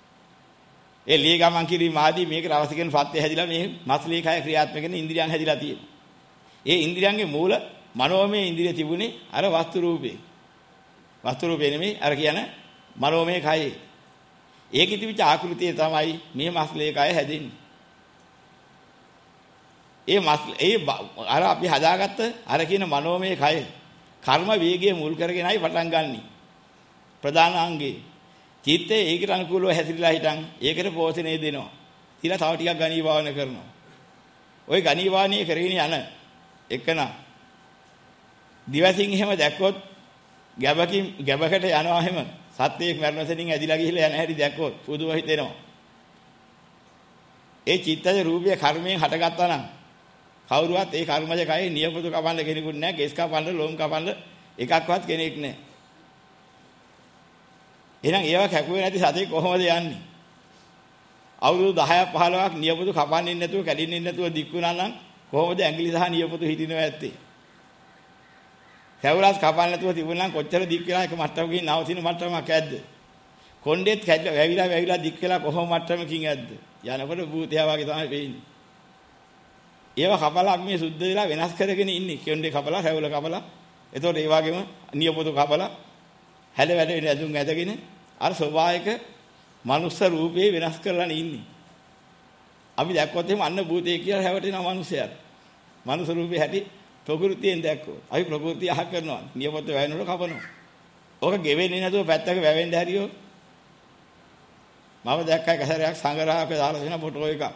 ඒ ලී ගමන් කිරීම ආදී මේකට අවශ්‍ය කරන සත්‍ය හැදිලා මේ මස්ලී කය ක්‍රියාත්මක වෙන ඉන්ද්‍රියන් හැදිලා තියෙනවා. ඒ ඉන්ද්‍රියන්ගේ මූල මනෝමය ඉන්ද්‍රිය තිබුණේ අර වස්තු රූපේ. වස්තු රූපේ නෙමෙයි අර කියන මනෝමය කයේ. ඒකේ තිබිච්ච ආකෘතිය තමයි මේ මස්ලී කය හැදෙන්නේ. ඒ මස් ඒ අර අපි හදාගත්ත අර කියන මනෝමය කය කර්ම වේගයේ මුල් කරගෙනයි පටන් ගන්නෙ. ප්‍රධාන අංගේ චිත්තේ ඒකට අනුකූලව හැසිරලා හිටන් ඒකට පෝෂණය දෙනවා. ඊළඟ තව ටිකක් ගණීභාවන කරනවා. ওই ගණීභාවනීය කරගෙන යන එකන දිවසින් එහෙම දැක්කොත් ගැබකින් ගැබකට යනවා එහෙම සත්‍යයක් මරණසෙනින් ඇදිලා ගිහිල්ලා යන හැටි දැක්කොත් පුදුම හිතෙනවා. ඒ චිත්තජ රූපය කර්මයෙන් හටගත්තා නම් කවුරුවත් ඒ කර්මජ කයේ නියපොතු කපන්න කෙනෙකුත් නැහැ, ගෙස් කපන්න, ලොම් කපන්න එකක්වත් කෙනෙක් නැහැ. එහෙනම් ඒවා කැපුවේ නැති සතේ කොහොමද යන්නේ? අවුරුදු දහයක් පහළොවක් නියපොතු කපන්නේ නැතුව, කැඩෙන්නේ නැතුව දික් වුණා නම් කොහොමද ඇඟිලි සහ නියපොතු හිටිනව ඇත්තේ? කැවුලස් කපන්න නැතුව තිබුණා නම් කොච්චර දික් වෙලා එක මට්ටමකින් නවතින මට්ටමක් ඇද්ද? කොණ්ඩෙත් කැඩලා වැවිලා වැවිලා දික් වෙලා කොහොම මට්ටමකින් ඇද්ද? යනකොට භූතයා වගේ තමයි වෙන්නේ. ඒවා කපලා මේ සුද්ධ වෙලා වෙනස් කරගෙන ඉන්නේ. කොණ්ඩේ කපලා, කැවුල කපලා, එතකොට ඒ වගේම නියපොතු කපලා හැල වැඩ වෙන ඇඳුම් ඇදගෙන අර ස්වභාවික මනුස්ස රූපේ වෙනස් කරලා ඉන්නේ. අපි දැක්කොත් එහෙම අන්න භූතේ කියලා හැවටෙනවා මිනිසයාට. මනුස්ස රූපේ හැටි ප්‍රകൃතියෙන් දැක්කොත්. අපි ප්‍රകൃතිය අහ කරනවා. නියපොත වැවෙනකොට කපනවා. ඕක ගෙවෙන්නේ නැතුව පැත්තක වැවෙන්න හැරියෝ. මම දැක්කා කසරයක් සංගරහක දාලා දෙන ෆොටෝ එකක්.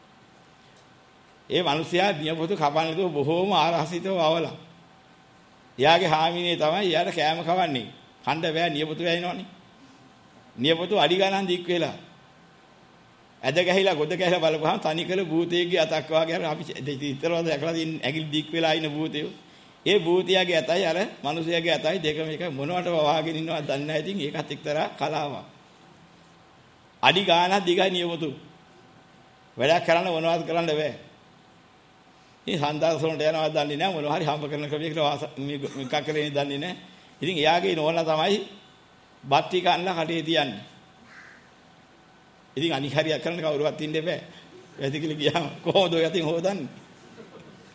ඒ මිනිසයා නියපොත කපන්නේ නැතුව බොහෝම ආරහසිතව අවලා. එයාගේ හාමිනේ තමයි එයාට කෑම කවන්නේ. කණ්ඩ බෑ නියපොතු වැයිනවනේ. නියපොතු අඩි ගණන් දික් වෙලා. ඇද ගැහිලා ගොඩ ගැහිලා බලපුවාම තනිකර භූතයෙක්ගේ අතක් වගේ අර අපි ඉතරවද දැකලා තියෙන ඇඟිලි දික් වෙලා ඉන්න භූතයෝ. ඒ භූතයාගේ අතයි අර මිනිසයාගේ අතයි දෙකම එක මොනවට වවාගෙන ඉන්නවද දන්නේ නැහැ. ඉතින් ඒකත් එක්තරා කලාවක්. අඩි ගානක් දිගයි නියපොතු. වැඩක් කරන්න මොනවද කරන්න බෑ. මේ හන්දාසොන්ට යනවා දන්නේ නැහැ. මොනවා හරි හම්බ කරන ක්‍රමයකට මේක කරේ දන්නේ නැහැ. ඉතින් එයාගේ නෝනා තමයි බත්ටි කන්නලා කටේ තියන්නේ. ඉතින් අනික් හරියක් කරන්න කවුරුවත් ඉන්න බෑ. වැසිකිලි ගියාම කොහොමද ඔය යතින් හොදන්නේ?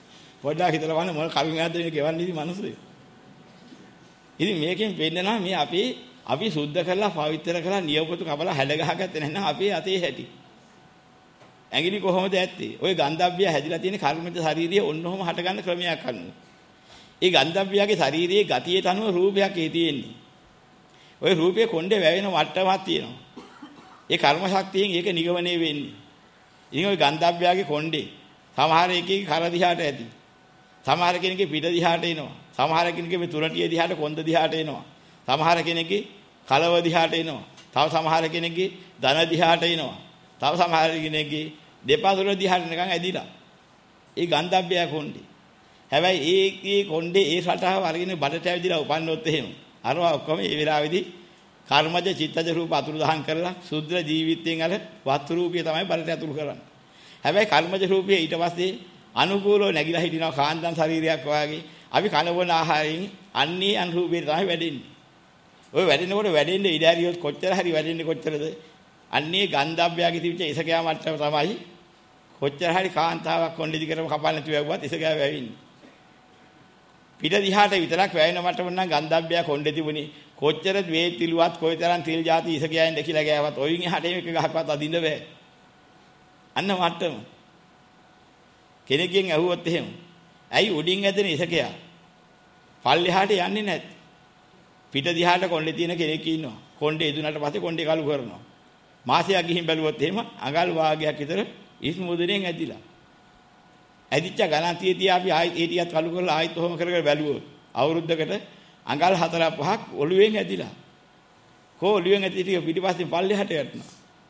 පොඩ්ඩක් හිතලා බලන්න මොන කර්මයක්ද මේ ගෙවන්නේ ඉතින් මිනිස්සු. ඉතින් මේකෙන් වෙන්නනවා මේ අපි අපි සුද්ධ කරලා පවිත්‍ර කරලා නියපොතු කපලා හැඩ ගහගත්තේ නැත්නම් අපේ අතේ හැටි. ඇඟිලි කොහොමද ඇත්තේ? ওই ගන්ධබ්බිය හැදිලා තියෙන කර්මජ ශාරීරිය ඔන්නෝම හටගන්න ක්‍රමයක් අනුව. ඒ ගන්ධබ්බියගේ ශාරීරියේ ගතියට අනුව රූපයක් ඒ තියෙන්නේ. ওই රූපයේ කොණ්ඩේ වැවෙන මට්ටමක් තියෙනවා. ඒ කර්ම ශක්තියෙන් ඒක නිගමනය වෙන්නේ. ඉතින් ওই ගන්ධබ්බියගේ කොණ්ඩේ සමහර එකේ කර දිහාට ඇති. සමහර කෙනෙක්ගේ පිට දිහාට එනවා. සමහර කෙනෙක්ගේ මේ තුරටිය දිහාට කොන්ද දිහාට එනවා. සමහර කෙනෙක්ගේ කලව දිහාට එනවා. තව සමහර කෙනෙක්ගේ ධන දිහාට එනවා. තව සමහර කෙනෙක්ගේ දෙපා තුර දිහාට නිකන් ඇදිලා. ඒ ගන්ධබ්බය කොණ්ඩේ. හැබැයි ඒකේ කොණ්ඩේ ඒ රටාව අරගෙන බඩට ඇවිදලා උපන්නොත් එහෙම. අරවා ඔක්කොම ඒ වෙලාවේදී කර්මජ චිත්තජ රූප අතුරු දහන් කරලා සුද්ධ ජීවිතයෙන් අර වස්තු රූපය තමයි බඩට ඇතුළු කරන්නේ. හැබැයි කර්මජ රූපය ඊට පස්සේ අනුකූලව නැగిලා හිටිනවා කාන්දන් ශරීරයක් වාගේ. අපි කනවන ආහාරයෙන් අන්නේ අනුරූපේ තමයි වැඩෙන්නේ. ඔය වැඩෙනකොට වැඩෙන්නේ ඉඩ ඇරියොත් කොච්චර හරි වැඩෙන්නේ කොච්චරද? අන්නේ ගන්ධබ්බයාගේ තිබිච්ච ඉසකයා මට්ටම තමයි කොච්චර හරි කාන්තාවක් කොණ්ඩෙදි කරව කපන්න නැතුව යවුවත් ඉසකයා වැවෙන්නේ. පිට දිහාට විතරක් වැවෙන මට්ටම නම් ගන්ධබ්බයා කොණ්ඩේ තිබුණේ කොච්චර වේ තිලුවත් කොයිතරම් තිල් જાති ඉසකයාෙන් දෙකිලා ගෑවත් ඔයින් එහාට මේක ගහක්වත් අදින්න බෑ. අන්න මට්ටම. කෙනෙක්ගෙන් ඇහුවොත් එහෙම ඇයි උඩින් ඇදෙන ඉසකයා පල්ලෙහාට යන්නේ නැත්? පිට දිහාට කොණ්ඩේ තියෙන කෙනෙක් ඉන්නවා. කොණ්ඩේ ඉදුණාට පස්සේ කොණ්ඩේ කළු කරනවා. මාසයක් ගිහින් බැලුවොත් එහෙම අඟල් වාගයක් විතර ඉස් මුදුරෙන් ඇදිලා. ඇදිච්ච ගණන්තිය තියා අපි ආයෙත් ඒ ටිකත් කළු කරලා ආයෙත් ඔහොම කරගෙන බැලුවොත් අවුරුද්දකට අඟල් හතර පහක් ඔළුවෙන් ඇදිලා. කො ඔළුවෙන් ඇදි ටික පිටිපස්සෙන් පල්ලෙහාට යටනවා.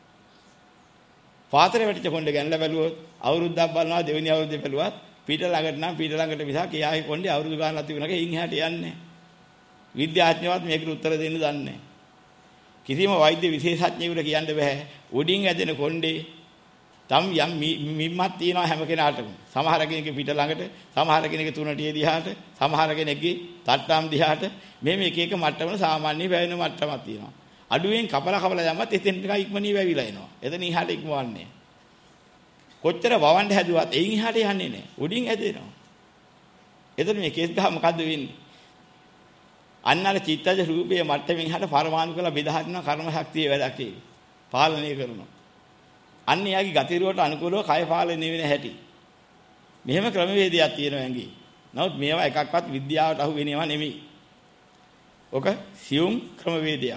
පාතරේ වැටිච්ච කොණ්ඩේ ගන්නලා බැලුවොත් අවුරුද්දක් බලනවා දෙවෙනි අවුරුද්දේ බැලුවත් පිට ළඟට නම් පිට ළඟට මිසක් එයාගේ කොණ්ඩේ අවුරුදු ගානක් තිබුණාක ඉන් එහාට යන්නේ නැහැ. විද්‍යාඥයවත් මේකට උත්තර දෙන්න දන්නේ නැහැ. කිසිම වෛද්‍ය විශේෂඥයෙකුට කියන්න බෑ උඩින් ඇදෙන කොණ්ඩේ තම් යම් මිම්මක් තියෙනවා හැම කෙනාටම. සමහර කෙනෙක්ගේ පිට ළඟට, සමහර කෙනෙක්ගේ තුනටිය දිහාට, සමහර කෙනෙක්ගේ තට්ටම් දිහාට මේ මේක එක මට්ටමන සාමාන්‍ය වැවෙන මට්ටමක් තියෙනවා. අඩුවෙන් කපලා කපලා යමත් එතෙන් ටිකක් ඉක්මනින් වැවිලා එනවා. එතන ඉහාට ඉක්මවන්නේ. කොච්චර වවන්න හැදුවත් එයින් ඉහාට යන්නේ නැහැ. උඩින් ඇදෙනවා. එතන මේ කේස් ගහ මොකද්ද වෙන්නේ? අන්නර චිත්තජ රූපයේ මට්ටමින් හට පරමාණු කළ බෙදා හරිනවා කර්ම ශක්තිය වැඩක් ඒ. පාලනය කරනවා. අන්න යාගේ ගතිරුවට අනුකූලව කය පාලනය වෙන හැටි. මෙහෙම ක්‍රමවේදයක් තියෙනවා ඇඟේ. නමුත් මේවා එකක්වත් විද්‍යාවට අහු වෙනේවා නෙමෙයි. ඔක සියුම් ක්‍රමවේදයක්.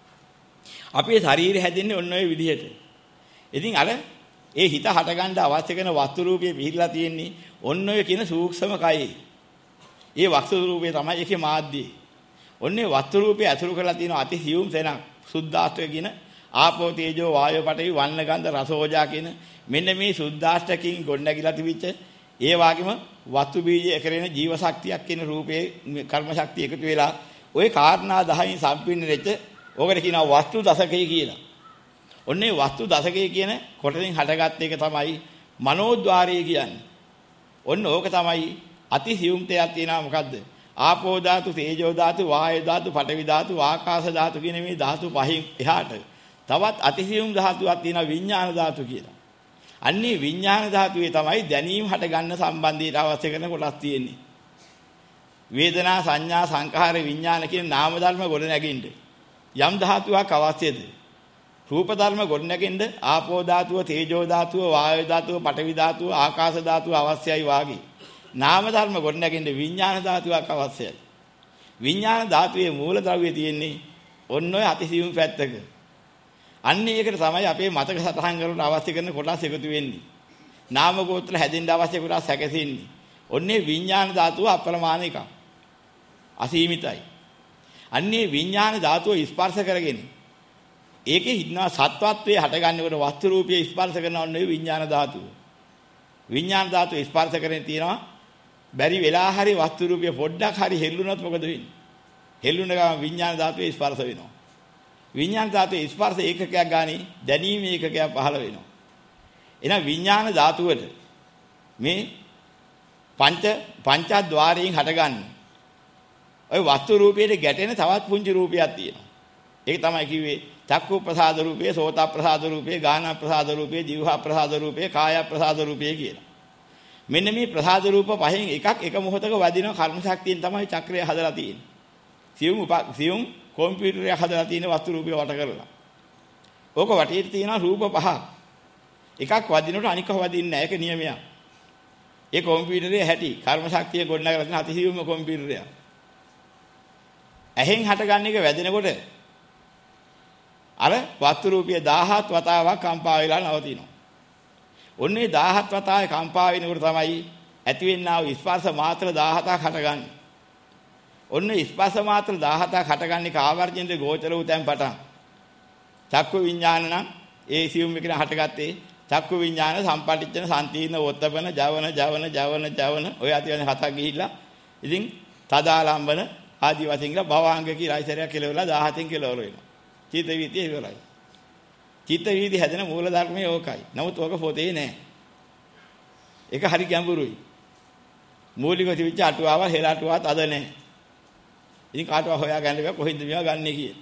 අපේ ශරීරය හැදෙන්නේ ඔන්න ඔය විදිහට. ඉතින් අර ඒ හිත හටගන්න අවශ්‍ය කරන වස්තු රූපයේ පිහිටලා තියෙන්නේ ඔන්න ඔය කියන සූක්ෂම කයේ. ඒ වස්තු රූපේ තමයි ඒකේ මාධ්‍යය. ඔන්නේ වස්තු රූපේ අතුරු කරලා තියෙන අති සියුම් තැනක් සුද්ධාෂ්ටක කියන ආපෝ තේජෝ වායෝ පඨවි වන්න ගන්ධ රස ඕජා කියන මෙන්න මේ සුද්ධාෂ්ටකකින් ගොඩනැගිලා තිබිච්ච ඒ වගේම වස්තු බීජය කරගෙන ජීව ශක්තියක් කියන රූපේ කර්ම ශක්තිය එකතු වෙලා ওই කාරණා දහයෙන් සම්පූර්ණෙච්ච ඕකට කියනවා වස්තු දශකය කියලා. ඔන්නේ වස්තු දශකය කියන කොටසින් හටගත් එක තමයි මනෝද්වාරය කියන්නේ. ඔන්න ඕක තමයි අති සියුම් තයක් තියෙනවා මොකද්ද? ආපෝ ධාතු, තේජෝ ධාතු, වායෝ ධාතු, පඨවි ධාතු, ආකාශ ධාතු කියන මේ ධාතු පහින් එහාට තවත් අතිසියුම් ධාතුවක් තියෙනවා විඥාන ධාතු කියලා. අන්නේ විඥාන ධාතුවේ තමයි දැනීම හට ගන්න සම්බන්ධයට අවශ්‍ය කරන කොටස් තියෙන්නේ. වේදනා, සංඥා, සංඛාර, විඥාන කියන නාම ධර්ම ගොඩ නැගින්න යම් ධාතුවක් අවශ්‍යද? රූප ධර්ම ගොඩ නැගෙන්න ආපෝ ධාතුව, තේජෝ ධාතුව, වායෝ ධාතුව, පඨවි ධාතුව, ආකාශ ධාතුව අවශ්‍යයි වාගේ. නාම ධර්ම ගොඩ නැගෙන්න විඥාන ධාතුවක් අවශ්‍යයි. විඥාන ධාතුවේ මූල ද්‍රව්‍ය තියෙන්නේ ඔන්න ඔය අතිසියුම් පැත්තක. අන්න ඒකට තමයි අපේ මතක සටහන් කරන්න අවශ්‍ය කරන කොටස් එකතු වෙන්නේ. නාම ගෝත්‍ර හැදෙන්න අවශ්‍ය කොටස් හැකෙසින්නේ. ඔන්නේ විඥාන ධාතුව අප්‍රමාණ එකක්. අසීමිතයි. අන්නේ විඥාන ධාතුව ස්පර්ශ කරගෙන ඒකේ හිටනවා සත්වත්වයේ හටගන්නකොට වස්තු රූපයේ ස්පර්ශ කරන ඔන්නේ විඥාන ධාතුව. විඥාන ධාතුව ස්පර්ශ කරගෙන තියෙනවා බැරි වෙලා හරි වස්තු රූපය පොඩ්ඩක් හරි හෙල්ලුනොත් මොකද වෙන්නේ? හෙල්ලුන ගමන් විඥාන ධාතුවේ ස්පර්ශ වෙනවා. විඥාන ධාතුවේ ස්පර්ශ ඒකකයක් ගානේ දැනීම ඒකකයක් පහළ වෙනවා. එහෙනම් විඥාන ධාතුවට මේ පංච පංචද්වාරයෙන් හටගන්නේ. ওই වස්තු රූපයේ ගැටෙන තවත් පුංචි රූපයක් තියෙනවා. ඒක තමයි කිව්වේ චක්කු ප්‍රසාද රූපේ, සෝත ප්‍රසාද රූපේ, ගාන ප්‍රසාද රූපේ, જીවහා ප්‍රසාද රූපේ, කාය ප්‍රසාද රූපේ කියලා. මෙන්න මේ ප්‍රසාද රූප පහෙන් එකක් එක මොහොතක වදින කර්ම ශක්තියෙන් තමයි චක්‍රය හදලා තියෙන්නේ. සියුම් සියුම් කම්පියුටරය හදලා තියෙන වස්තු රූපය වට කරලා. ඕක වටේට තියෙන රූප පහ. එකක් වදිනකොට අනික වදින්නේ නැහැ. ඒක නියමයක්. ඒ කම්පියුටරයේ හැටි කර්ම ශක්තිය ගොඩනගලා තියෙන අතිසියුම්ම කම්පියුටරය. ඇහෙන් හටගන්න එක වැදෙනකොට අර වස්තු රූපය දහහත් වතාවක් කම්පා වෙලා නවතිනවා. ඔන්නේ දහහත් වතාවේ කම්පා වෙනකොට තමයි ඇතිවෙනා වූ ස්පර්ශ මාත්‍ර දහහතක් හටගන්නේ. ඔන්නේ ස්පර්ශ මාත්‍ර දහහතක් හටගන්නේ කාවර්ජෙන්ද ගෝචර වූ තැන් පටන්. චක්කු විඥාන නම් ඒ සියුම් එකේ හටගත්තේ චක්කු විඥාන සම්පටිච්ඡන සම්තීර්ණ වොත්තපන ජවන ජවන ජවන ජවන ඔය අතිවන හතක් ගිහිල්ලා ඉතින් තදාලම්බන ආදි වශයෙන් කියලා භවංග කියලා ඉතරයක් කෙලවලා දහහතෙන් කෙලවර වෙනවා. චිත්ත වීතිය ඉවරයි. චිත්ත වීදි හැදෙන මූල ධර්මයේ ඕකයි. නමුත් ඕක පොතේ නෑ. ඒක හරි ගැඹුරුයි. මූලික තිබිච්ච අටුවාව හෙළ අටුවාවත් අද නෑ. ඉතින් කාටවත් හොයාගන්න බෑ කොහෙන්ද මේවා ගන්නෙ කියලා.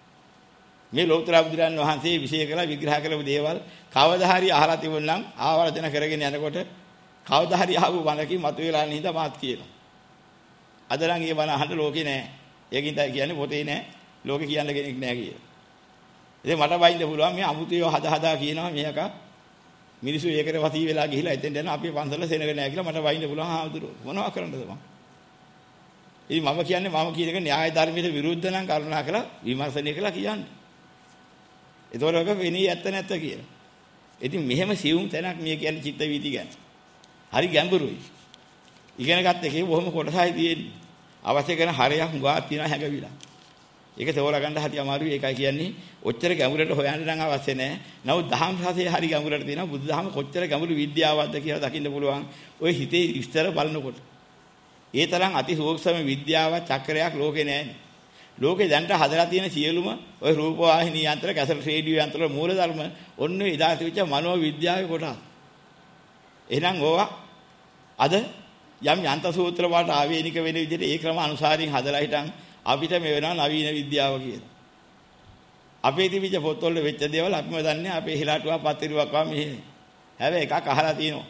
මේ ලෝතර බුදුරන් වහන්සේ විශේෂ කළ විග්‍රහ කළපු දේවල් කවදා හරි අහලා තිබුණනම් ආවර්ජන කරගෙන යනකොට කවදා හරි අහපු බණකින් මතුවලා නිහින්ද මාත් කියනවා. අද නම් ඒ බණ අහන්න ලෝකේ නෑ. ඒකින් තමයි කියන්නේ පොතේ නෑ. ලෝකේ කියන්න කෙනෙක් නෑ කියලා. ඉතින් මට වයින්ද පුළුවන් මේ අමුතියෝ හදා හදා කියනවා මේක මිනිස්සු ඒකට වසී වෙලා ගිහිලා එතෙන් යන අපේ පන්සල සෙනග නෑ කියලා මට වයින්ද පුළුවන් ආවුදුරෝ මොනවා කරන්නද මම. ඉතින් මම කියන්නේ මම කියන එක න්‍යාය ධර්මයට විරුද්ධ නම් කරුණා කළා විමර්ශනය කළා කියන්නේ. ඒතකොට ඔක වෙණී ඇත්ත නැත්ත කියලා. ඉතින් මෙහෙම සියුම් තැනක් මේ කියන්නේ චිත්ත වීති ගැන. හරි ගැඹුරුයි. ඉගෙන ගත්ත එකේ බොහොම කොටසයි තියෙන්නේ. අවශ්‍ය කරන හරයක් හුඟා තියෙනවා හැඟවිලා. ඒක තෝරා ගන්න හරි අමාරුයි. ඒකයි කියන්නේ ඔච්චර ගැඹුරට හොයන්න නම් අවශ්‍ය නැහැ. නමුත් දහම් රසයේ හරි ගැඹුරට තියෙනවා. බුදුදහම කොච්චර ගැඹුරු විද්‍යාවක්ද කියලා දකින්න පුළුවන්. ওই හිතේ විස්තර බලනකොට. ඒ තරම් අති සූක්ෂම විද්‍යාවක් චක්‍රයක් ලෝකේ නැහැ. ලෝකේ දැන්ට හදලා තියෙන සියලුම ওই රූප වාහිනී යන්ත්‍ර, කැසට් රේඩියෝ යන්ත්‍ර මූල ධර්ම ඔන්න එදා තිබිච්ච මනෝ විද්‍යාවේ කොටස්. එහෙනම් ඕවා අද යම් යන්ත්‍ර සූත්‍ර වලට ආවේනික වෙන විදිහට ඒ ක්‍රම අනුසාරින් හදලා හිටන් අපිට මේ වෙනවා නවීන විද්‍යාව කියලා. අපේ තිබිච්ච පොත්වල වෙච්ච දේවල් අපිම දන්නේ අපේ හිලාටුවා පත්තිරුවක් වගේ මෙහෙ. හැබැයි එකක් අහලා තියෙනවා.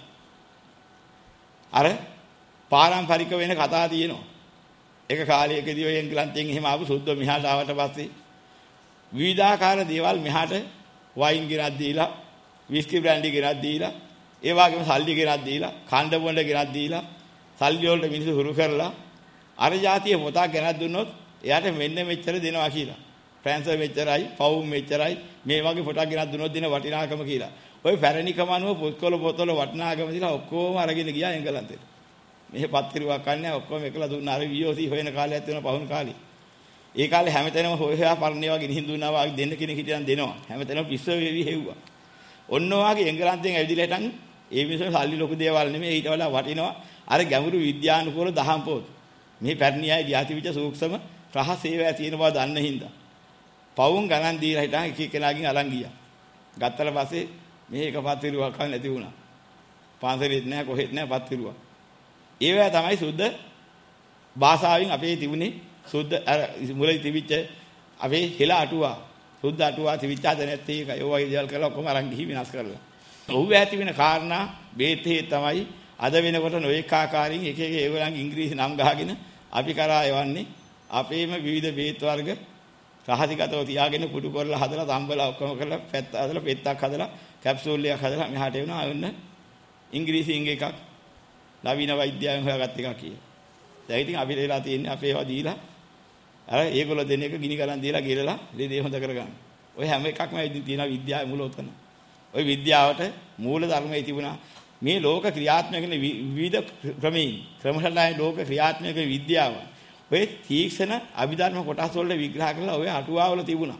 අර පාරම්පරික වෙන කතා තියෙනවා. එක කාලයකදී ඔය එංගලන්තයෙන් එහෙම ආපු සුද්ධ මෙහාට ආවට පස්සේ විවිධාකාර දේවල් මෙහාට වයින් ගෙනත් දීලා, විස්කි බ්‍රෑන්ඩි ගෙනත් දීලා, ඒ වගේම සල්ලි ගෙනත් දීලා, කණ්ඩ බොණ්ඩ ගෙනත් දීලා, සල්ලි වලට මිනිස්සු හුරු කරලා අර જાතිය පොතක් ගෙනත් දුන්නොත් එයාට මෙන්න මෙච්චර දෙනවා කියලා. ෆ්‍රෑන්ස් මෙච්චරයි, පවුම් මෙච්චරයි, මේ වගේ පොතක් ගෙනත් දුන්නොත් දෙන වටිනාකම කියලා. ඔය පැරණිකම අනුව පොත්කොළ පොත්වල වටිනාකම දීලා ඔක්කොම අරගෙන ගියා එංගලන්තෙට. මෙහෙ පත්තිරුවක් කන්නේ ඔක්කොම එකලා දුන්නා. අර වීஓසී හොයන කාලයක් තියෙනවා පහුණු කාලේ. ඒ කාලේ හැමතැනම හොය හොයා පරණේවා ගිනිහින් දුන්නා වගේ දෙන්න කෙනෙක් හිටියන් දෙනවා. හැමතැනම පිස්ස වේවි හෙව්වා. ඔන්න ඔයගේ එංගලන්තයෙන් ඇවිදලා හිටන් ඒ මිනිස්සු සල්ලි ලොකු දේවල් නෙමෙයි ඊට වඩා වටිනවා. අර ගැඹුරු විද්‍යානුකූල දහම් පොත්. මේ පැරණි අය ධාතිවිච සූක්ෂම රහස් ඒවා තියෙන බව දන්න හින්දා. පවුන් ගණන් දීලා හිටන් එක එකලාගෙන් අරන් ගියා. ගත්තල පස්සේ මේ එක පත්තිරුවක් ගන්න නැති වුණා. පාන්සලෙත් නැහැ කොහෙත් නැහැ පත්තිරුවක්. ඒවා තමයි සුද්ධ භාෂාවෙන් අපේ තිබුණේ සුද්ධ අර මුලින් තිබිච්ච අපේ හෙළ අටුවා සුද්ධ අටුවා තිබිච්ච හද නැත්තේ ඒකයි. ඒ වගේ දේවල් කරලා ඔක්කොම අරන් ගිහි විනාශ කරලා. ඔහු ඇති වෙන කාරණා බේතේ තමයි අද වෙනකොට නොඑක ආකාරයෙන් එක එක ඒගොල්ලන්ගේ ඉංග්‍රීසි නම් ගහගෙන අපි කරා යවන්නේ අපේම විවිධ බේත් වර්ග රහසිගතව තියාගෙන කුඩු කරලා හදලා තම්බලා ඔක්කොම කරලා පැත්ත හදලා පෙත්තක් හදලා කැප්සූල් එකක් හදලා මෙහාට එනවා අයන්න ඉංග්‍රීසියෙන් එකක් නවීන වෛද්‍යයෙන් හොයාගත්ත එකක් කියලා. දැන් ඉතින් අපි වෙලා තියෙන්නේ අපේ ඒවා දීලා අර ඒගොල්ලෝ දෙන එක ගිනි කරන් දීලා ගිරලා දෙදේ හොඳ කරගන්න. ඔය හැම එකක්ම ඉතින් තියෙනවා විද්‍යාවේ මූල උතන. ඔය විද්‍යාවට මූල ධර්මයේ තිබුණා මේ ලෝක ක්‍රියාත්මක වෙන විවිධ ක්‍රමීන් ක්‍රමශාලාවේ ලෝක ක්‍රියාත්මක විද්‍යාව. ඔය තීක්ෂණ අභිධර්ම කොටස් වල විග්‍රහ කරලා ඔය අටුවාවල තිබුණා.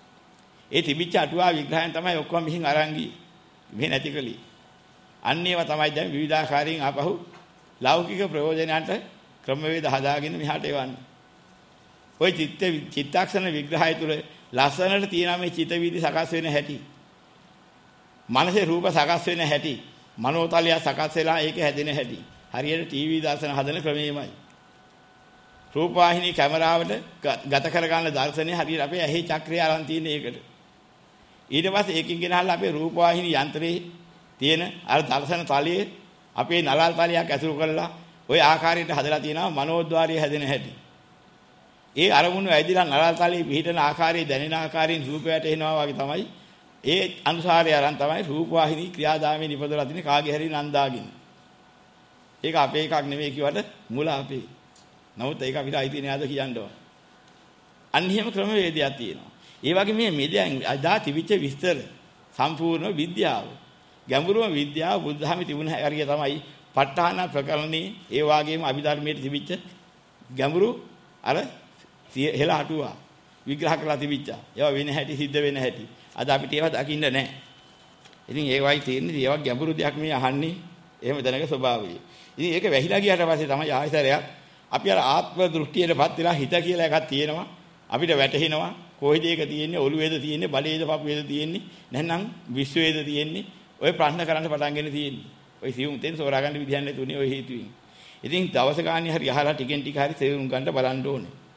ඒ තිබිච්ච අටුවා විග්‍රහයන් තමයි ඔක්කොම මෙහින් අරන් ගියේ. මේ නැති කලී. අන්න ඒවා තමයි දැන් විවිධාකාරයෙන් ආපහු ලෞකික ප්‍රයෝජනයන්ට ක්‍රමවේද හදාගෙන මෙහාට එවන්නේ. ওই චිත්ත චිත්තාක්ෂණ විග්‍රහය තුළ ලස්සනට තියෙන මේ චිත්ත වීදි සකස් වෙන හැටි. මනසේ රූප සකස් වෙන හැටි. මනෝතලය සකස් වෙලා ඒක හැදෙන හැටි. හරියට ටීවී දර්ශන හදන ක්‍රමයමයි. රූපවාහිනී කැමරාවට ගත කරගන්න දර්ශනේ හරියට අපේ ඇහි චක්‍රය අරන් තියෙන එකට. ඊට පස්සේ ඒකින් ගෙනහල්ලා අපේ රූපවාහිනී යන්ත්‍රයේ තියෙන අර දර්ශන තලයේ අපේ නලල් තලයක් ඇසුරු කරලා ওই ආකාරයට හදලා තියෙනවා මනෝද්වාරය හැදෙන හැටි. ඒ අරමුණු ඇදිලා නලල් තලයේ පිහිටන ආකාරය දැනෙන ආකාරයෙන් රූපයට එනවා වගේ තමයි. ඒ අනුසාරය අරන් තමයි රූප වාහිනී ක්‍රියාදාමයේ නිපදවලා තියෙන කාගේ හරි නන්දාගින්. ඒක අපේ එකක් නෙමෙයි කිව්වට මුල අපේ. නමුත් ඒක අපිට අයිති නෑද කියනවා. අන්න එහෙම ක්‍රමවේදයක් තියෙනවා. ඒ වගේ මේ මෙදයන් අදා තිබිච්ච විස්තර සම්පූර්ණ විද්‍යාව. ගැඹුරුම විද්‍යාව බුද්ධ ධර්මයේ තිබුණ හැරිය තමයි ප ဋ ාහන ප්‍රකරණේ ඒ වගේම අභිධර්මයේ තිබිච්ච ගැඹුරු අර හෙළ අටුවා විග්‍රහ කරලා තිබිච්චා. ඒවා වෙන හැටි සිද්ධ වෙන හැටි. අද අපිට ඒවා දකින්න නැහැ. ඉතින් ඒවයි තියෙන්නේ ඒවා ගැඹුරු දෙයක් මේ අහන්නේ. එහෙම දැනක ස්වභාවය. ඉතින් ඒක වැහිලා ගියාට පස්සේ තමයි ආයතරයක් අපි අර ආත්ම දෘෂ්ටියටපත් වෙලා හිත කියලා එකක් තියෙනවා. අපිට වැටහෙනවා කොහෙද ඒක තියෙන්නේ ඔළුවේද තියෙන්නේ බලයේද පපුවේද තියෙන්නේ නැත්නම් විශ්වයේද තියෙන්නේ ඔය ප්‍රශ්න කරන්න පටන් ගෙන තියෙන්නේ. ඔය සියුම් තෙන් සෝරා ගන්න විදිහක් නැතුනේ ඔය හේතුවෙන්. ඉතින් දවස ගානේ හරි අහලා ටිකෙන් ටික හරි තේරුම් ගන්න බලන්න ඕනේ.